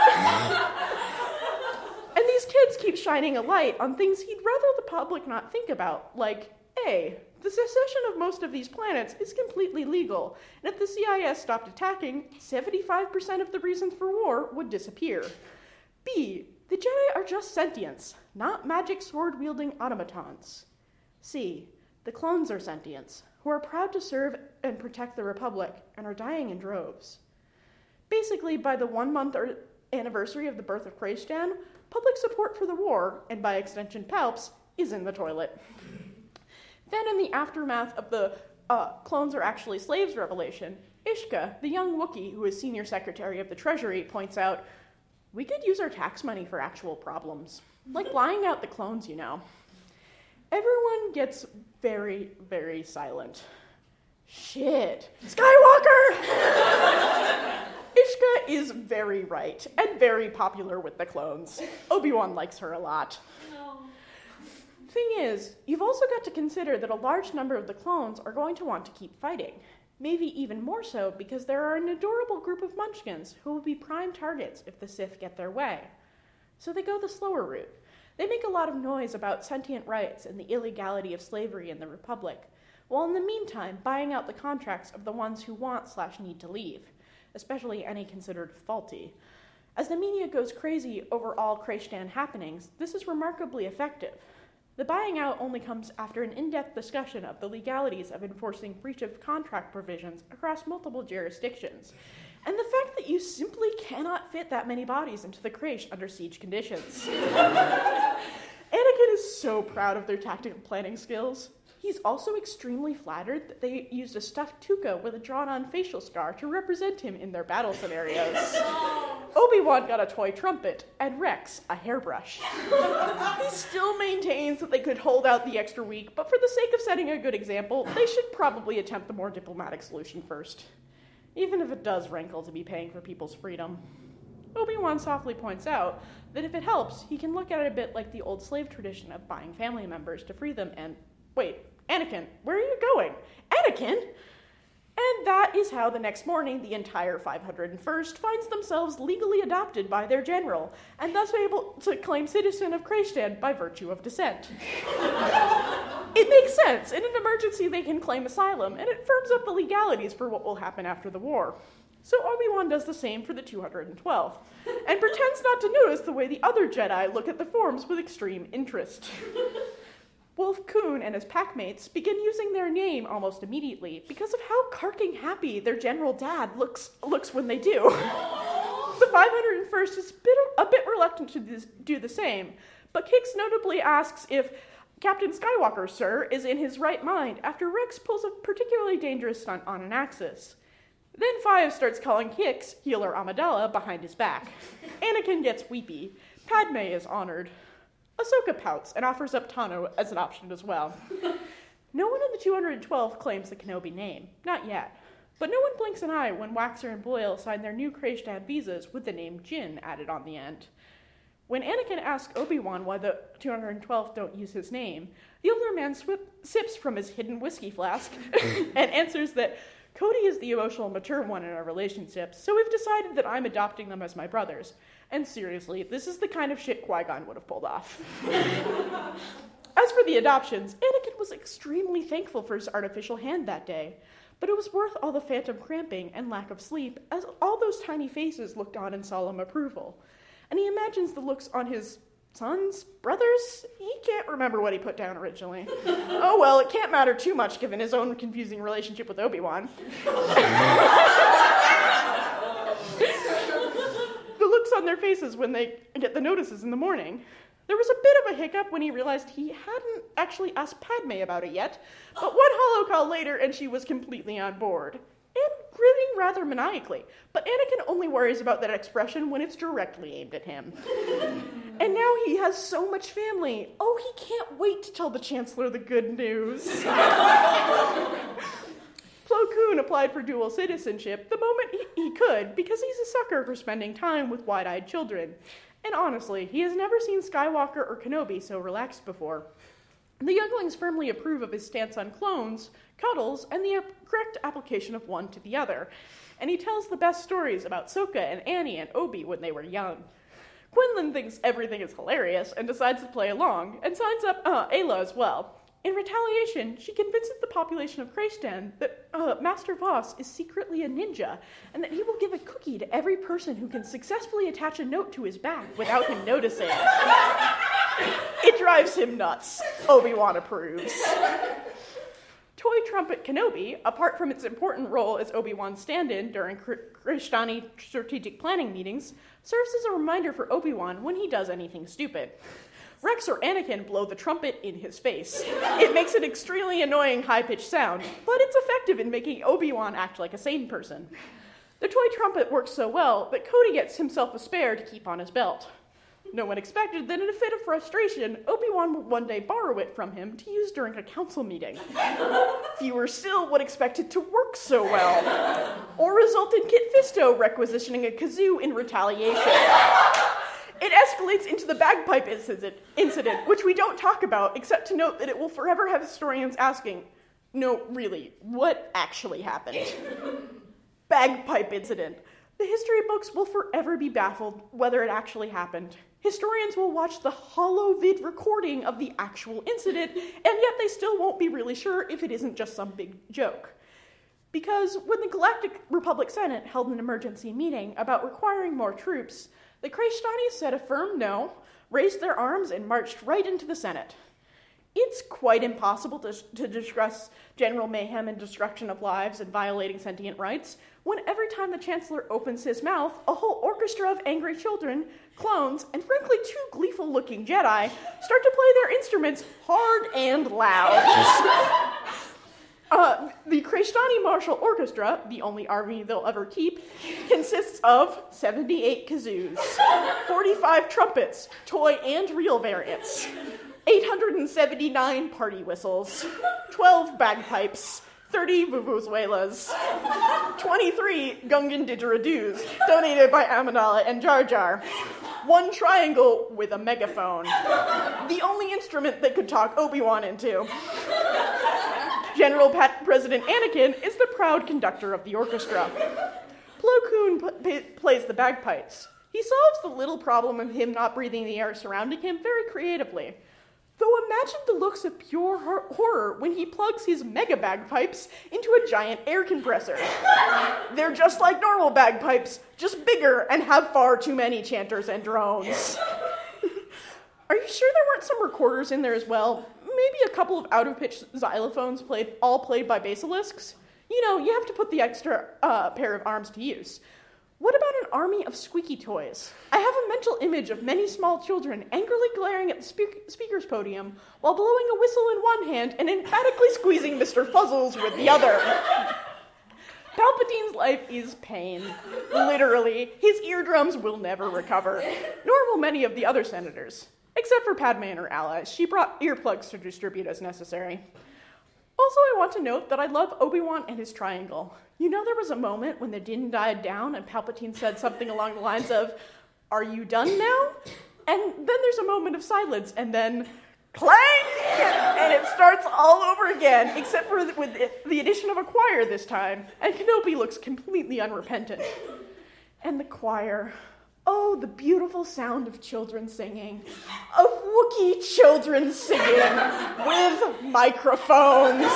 And these kids keep shining a light on things he'd rather the public not think about, like, A, the secession of most of these planets is completely legal, and if the C I S stopped attacking, seventy-five percent of the reasons for war would disappear. B, the Jedi are just sentients, not magic sword-wielding automatons. C, the clones are sentients, who are proud to serve and protect the Republic, and are dying in droves. Basically, by the one-month anniversary of the birth of Kreistan, public support for the war, and by extension Palps, is in the toilet. Then in the aftermath of the uh, clones are actually slaves revelation, Ishka, the young Wookiee who is senior secretary of the Treasury, points out, we could use our tax money for actual problems. Like flying out the clones, you know. Everyone gets very, very silent. Shit. Skywalker! Ishka is very right, and very popular with the clones. Obi-Wan likes her a lot. No. Thing is, you've also got to consider that a large number of the clones are going to want to keep fighting. Maybe even more so because there are an adorable group of munchkins who will be prime targets if the Sith get their way. So they go the slower route. They make a lot of noise about sentient rights and the illegality of slavery in the Republic, while in the meantime buying out the contracts of the ones who want slash need to leave, especially any considered faulty. As the media goes crazy over all Kreistan happenings, this is remarkably effective. The buying out only comes after an in-depth discussion of the legalities of enforcing breach of contract provisions across multiple jurisdictions, and the fact that you simply cannot fit that many bodies into the Kreish under siege conditions. Anakin is so proud of their tactical planning skills. He's also extremely flattered that they used a stuffed Tuca with a drawn-on facial scar to represent him in their battle scenarios. Obi-Wan got a toy trumpet, and Rex a hairbrush. He still maintains that they could hold out the extra week, but for the sake of setting a good example, they should probably attempt the more diplomatic solution first. Even if it does rankle to be paying for people's freedom. Obi-Wan softly points out that if it helps, he can look at it a bit like the old slave tradition of buying family members to free them and... Wait, Anakin, where are you going? Anakin? And that is how the next morning the entire five hundred first finds themselves legally adopted by their general, and thus able to claim citizen of Kreistan by virtue of descent. It makes sense. In an emergency, they can claim asylum, and it firms up the legalities for what will happen after the war. So Obi-Wan does the same for the two hundred twelfth, and pretends not to notice the way the other Jedi look at the forms with extreme interest. Wolf Kuhn and his packmates begin using their name almost immediately because of how carking happy their general dad looks looks when they do. The five hundred first is a bit, a bit reluctant to this, do the same, but Kix notably asks if Captain Skywalker, sir, is in his right mind after Rex pulls a particularly dangerous stunt on an Axis. Then Five starts calling Kix Healer Amidala behind his back. Anakin gets weepy. Padme is honored. Ahsoka pouts and offers up Tano as an option as well. No one in the two hundred twelve claims the Kenobi name. Not yet. But no one blinks an eye when Waxer and Boyle sign their new Krayshtan visas with the name Jin added on the end. When Anakin asks Obi-Wan why the two hundred twelve don't use his name, the older man swip, sips from his hidden whiskey flask and answers that Cody is the emotional mature one in our relationship, so we've decided that I'm adopting them as my brothers. And seriously, this is the kind of shit Qui-Gon would have pulled off. As for the adoptions, Anakin was extremely thankful for his artificial hand that day, but it was worth all the phantom cramping and lack of sleep, as all those tiny faces looked on in solemn approval. And he imagines the looks on his sons, brothers? He can't remember what he put down originally. Oh well, it can't matter too much given his own confusing relationship with Obi-Wan. The looks on their faces when they get the notices in the morning. There was a bit of a hiccup when he realized he hadn't actually asked Padme about it yet, but one holocall later and she was completely on board. And grinning rather maniacally, but Anakin only worries about that expression when it's directly aimed at him. And now he has so much family. Oh, he can't wait to tell the Chancellor the good news. Plo Koon applied for dual citizenship the moment he, he could because he's a sucker for spending time with wide-eyed children. And honestly, he has never seen Skywalker or Kenobi so relaxed before. The younglings firmly approve of his stance on clones, cuddles, and the correct application of one to the other. And he tells the best stories about Sokka and Annie and Obi when they were young. Quinlan thinks everything is hilarious and decides to play along, and signs up uh, Ayla as well. In retaliation, she convinces the population of Krayshtan that uh, Master Voss is secretly a ninja, and that he will give a cookie to every person who can successfully attach a note to his back without him noticing. It drives him nuts. Obi-Wan approves. Toy Trumpet Kenobi, apart from its important role as Obi-Wan's stand-in during Krishtani strategic planning meetings, serves as a reminder for Obi-Wan when he does anything stupid. Rex or Anakin blow the trumpet in his face. It makes an extremely annoying high-pitched sound, but it's effective in making Obi-Wan act like a sane person. The toy trumpet works so well that Cody gets himself a spare to keep on his belt. No one expected that in a fit of frustration, Obi-Wan would one day borrow it from him to use during a council meeting. Fewer still would expect it to work so well, or result in Kit Fisto requisitioning a kazoo in retaliation. It escalates into the bagpipe incident, incident, which we don't talk about, except to note that it will forever have historians asking, no, really, what actually happened? Bagpipe incident. The history books will forever be baffled whether it actually happened. Historians will watch the holovid recording of the actual incident, and yet they still won't be really sure if it isn't just some big joke. Because when the Galactic Republic Senate held an emergency meeting about requiring more troops, the Krayshtanis said a firm no, raised their arms, and marched right into the Senate. It's quite impossible to, to discuss general mayhem and destruction of lives and violating sentient rights when every time the Chancellor opens his mouth, a whole orchestra of angry children, clones, and frankly two gleeful-looking Jedi start to play their instruments hard and loud. Uh, the Krayshani Martial Orchestra, the only army they'll ever keep, consists of seventy-eight kazoos, forty-five trumpets, toy and real variants, eight hundred seventy-nine party whistles, twelve bagpipes, thirty vuvuzelas, twenty-three Gungan didgeridoos, donated by Amidala and Jar Jar, one triangle with a megaphone, the only instrument that could talk Obi-Wan into. General Pat- President Anakin is the proud conductor of the orchestra. Plo Koon p- plays the bagpipes. He solves the little problem of him not breathing the air surrounding him very creatively. Though imagine the looks of pure hor- horror when he plugs his mega bagpipes into a giant air compressor. They're just like normal bagpipes, just bigger and have far too many chanters and drones. Are you sure there weren't some recorders in there as well? maybe a couple of out-of-pitch xylophones played, all played by basilisks. You know, you have to put the extra uh, pair of arms to use. What about an army of squeaky toys? I have a mental image of many small children angrily glaring at the spe- speaker's podium while blowing a whistle in one hand and emphatically squeezing Mister Fuzzles with the other. Palpatine's life is pain. Literally, his eardrums will never recover, nor will many of the other senators. Except for Padme and her allies. She brought earplugs to distribute as necessary. Also, I want to note that I love Obi-Wan and his triangle. You know, there was a moment when the din died down and Palpatine said something along the lines of, "Are you done now?" And then there's a moment of silence, and then clang! And it starts all over again, except for the, with the addition of a choir this time. And Kenobi looks completely unrepentant. And the choir. Oh, the beautiful sound of children singing. Of Wookiee children singing with microphones.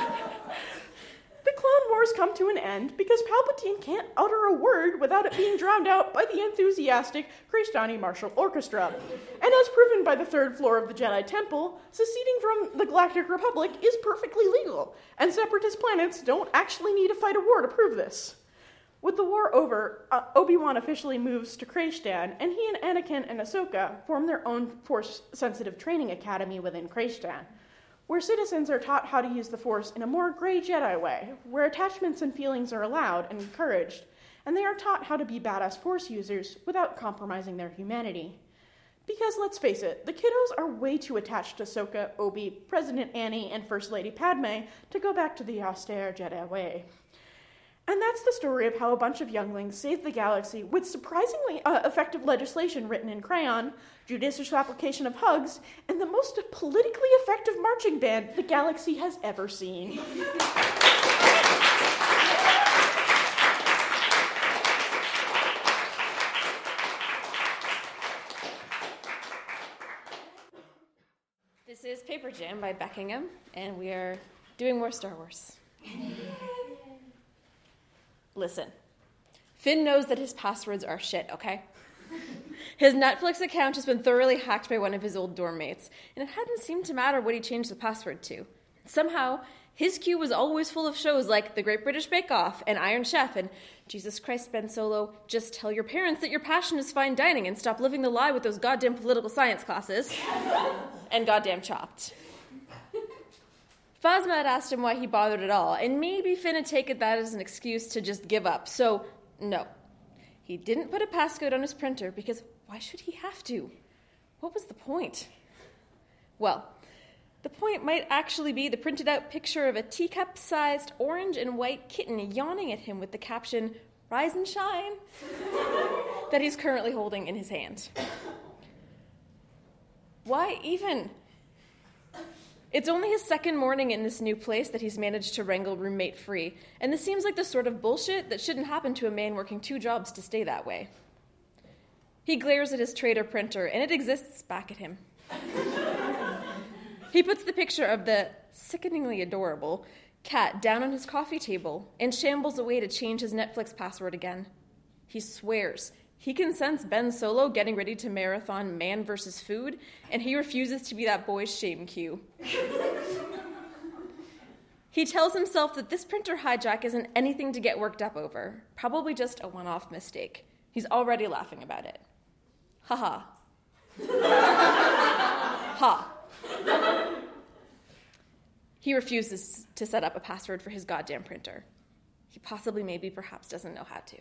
The Clone Wars come to an end because Palpatine can't utter a word without it being drowned out by the enthusiastic Kraystani Martial Orchestra. And as proven by the third floor of the Jedi Temple, seceding from the Galactic Republic is perfectly legal, and separatist planets don't actually need to fight a war to prove this. With the war over, uh, Obi-Wan officially moves to Kraystan, and he and Anakin and Ahsoka form their own Force-sensitive training academy within Kraystan, where citizens are taught how to use the Force in a more gray Jedi way, where attachments and feelings are allowed and encouraged, and they are taught how to be badass Force users without compromising their humanity. Because, let's face it, the kiddos are way too attached to Ahsoka, Obi, President Annie, and First Lady Padme to go back to the austere Jedi way. And that's the story of how a bunch of younglings saved the galaxy with surprisingly uh, effective legislation written in crayon, judicious application of hugs, and the most politically effective marching band the galaxy has ever seen. This is Paper Jam by Beckingham, and we are doing more Star Wars. Listen, Finn knows that his passwords are shit, okay? His Netflix account has been thoroughly hacked by one of his old dorm mates, and it hadn't seemed to matter what he changed the password to. Somehow, his queue was always full of shows like The Great British Bake Off and Iron Chef and Jesus Christ, Ben Solo, just tell your parents that your passion is fine dining and stop living the lie with those goddamn political science classes. And goddamn Chopped. Phasma had asked him why he bothered at all, and maybe Finn had taken that as an excuse to just give up. So, no. He didn't put a passcode on his printer because why should he have to? What was the point? Well, the point might actually be the printed out picture of a teacup-sized orange and white kitten yawning at him with the caption, "Rise and shine," that he's currently holding in his hand. Why even? It's only his second morning in this new place that he's managed to wrangle roommate-free, and this seems like the sort of bullshit that shouldn't happen to a man working two jobs to stay that way. He glares at his trader printer, and it exists back at him. He puts the picture of the sickeningly adorable cat down on his coffee table and shambles away to change his Netflix password again. He swears he can sense Ben Solo getting ready to marathon Man versus Food, and he refuses to be that boy's shame cue. He tells himself that this printer hijack isn't anything to get worked up over, probably just a one-off mistake. He's already laughing about it. Ha ha. Ha. He refuses to set up a password for his goddamn printer. He possibly, maybe, perhaps doesn't know how to.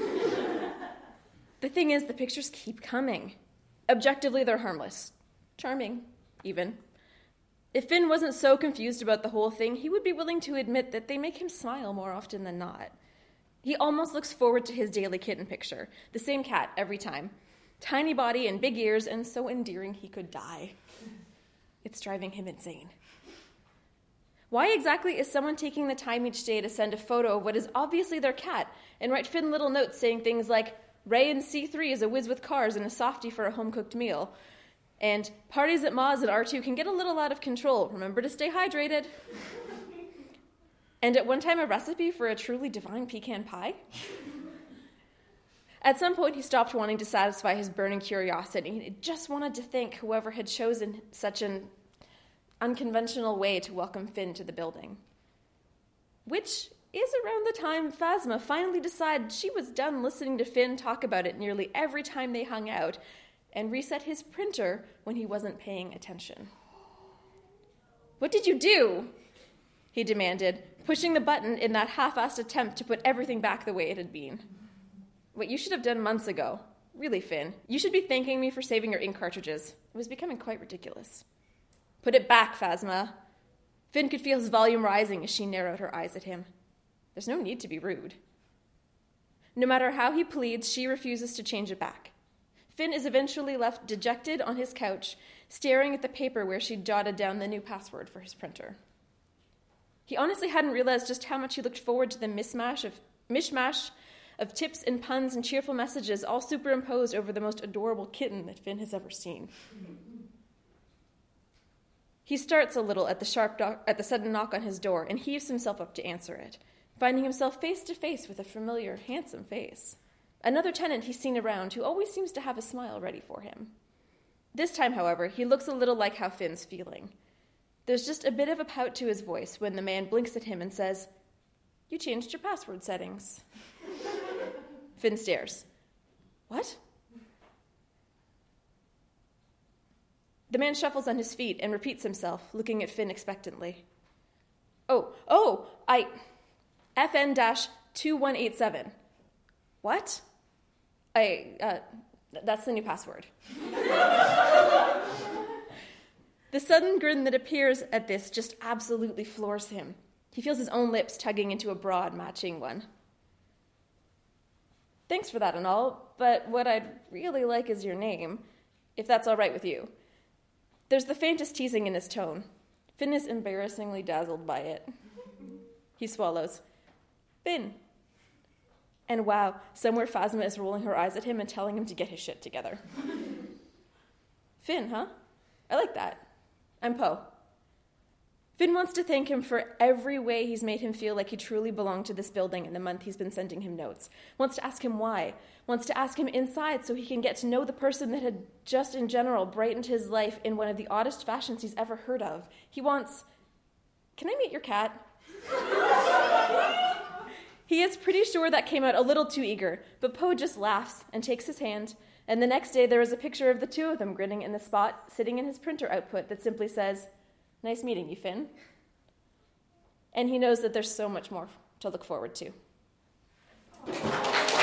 The thing is, the pictures keep coming. Objectively, they're harmless. Charming, even. If Finn wasn't so confused about the whole thing, he would be willing to admit that they make him smile more often than not. He almost looks forward to his daily kitten picture. The same cat every time. Tiny body and big ears, and so endearing he could die. It's driving him insane. Why exactly is someone taking the time each day to send a photo of what is obviously their cat and write Finn little notes saying things like, Ray in C three is a whiz with cars and a softie for a home-cooked meal. And parties at Maz and R two can get a little out of control. Remember to stay hydrated. And at one time, a recipe for a truly divine pecan pie. At some point, he stopped wanting to satisfy his burning curiosity. He just wanted to thank whoever had chosen such an unconventional way to welcome Finn to the building. Which is around the time Phasma finally decided she was done listening to Finn talk about it nearly every time they hung out, and reset his printer when he wasn't paying attention. "What did you do?" he demanded, pushing the button in that half-assed attempt to put everything back the way it had been. "What you should have done months ago. Really, Finn, you should be thanking me for saving your ink cartridges. It was becoming quite ridiculous." "Put it back, Phasma." Finn could feel his volume rising as she narrowed her eyes at him. There's no need to be rude. No matter how he pleads, she refuses to change it back. Finn is eventually left dejected on his couch, staring at the paper where she jotted down the new password for his printer. He honestly hadn't realized just how much he looked forward to the mishmash of, mishmash of tips and puns and cheerful messages all superimposed over the most adorable kitten that Finn has ever seen. He starts a little at the sharp do- at the sudden knock on his door and heaves himself up to answer it, finding himself face to face with a familiar, handsome face. Another tenant he's seen around who always seems to have a smile ready for him. This time, however, he looks a little like how Finn's feeling. There's just a bit of a pout to his voice when the man blinks at him and says, "You changed your password settings." Finn stares. "What?" The man shuffles on his feet and repeats himself, looking at Finn expectantly. Oh, oh, I... F N two one eight seven. What? I, uh, that's the new password. The sudden grin that appears at this just absolutely floors him. He feels his own lips tugging into a broad, matching one. "Thanks for that and all, but what I'd really like is your name, if that's all right with you." There's the faintest teasing in his tone. Finn is embarrassingly dazzled by it. He swallows. "Finn." And wow, somewhere Phasma is rolling her eyes at him and telling him to get his shit together. "Finn, huh? I like that. I'm Poe." Finn wants to thank him for every way he's made him feel like he truly belonged to this building in the month he's been sending him notes. Wants to ask him why. Wants to ask him inside so he can get to know the person that had just in general brightened his life in one of the oddest fashions he's ever heard of. He wants... Can I meet your cat? He is pretty sure that came out a little too eager, but Poe just laughs and takes his hand, and the next day there is a picture of the two of them grinning in the spot sitting in his printer output that simply says, "Nice meeting you, Finn." And he knows that there's so much more to look forward to.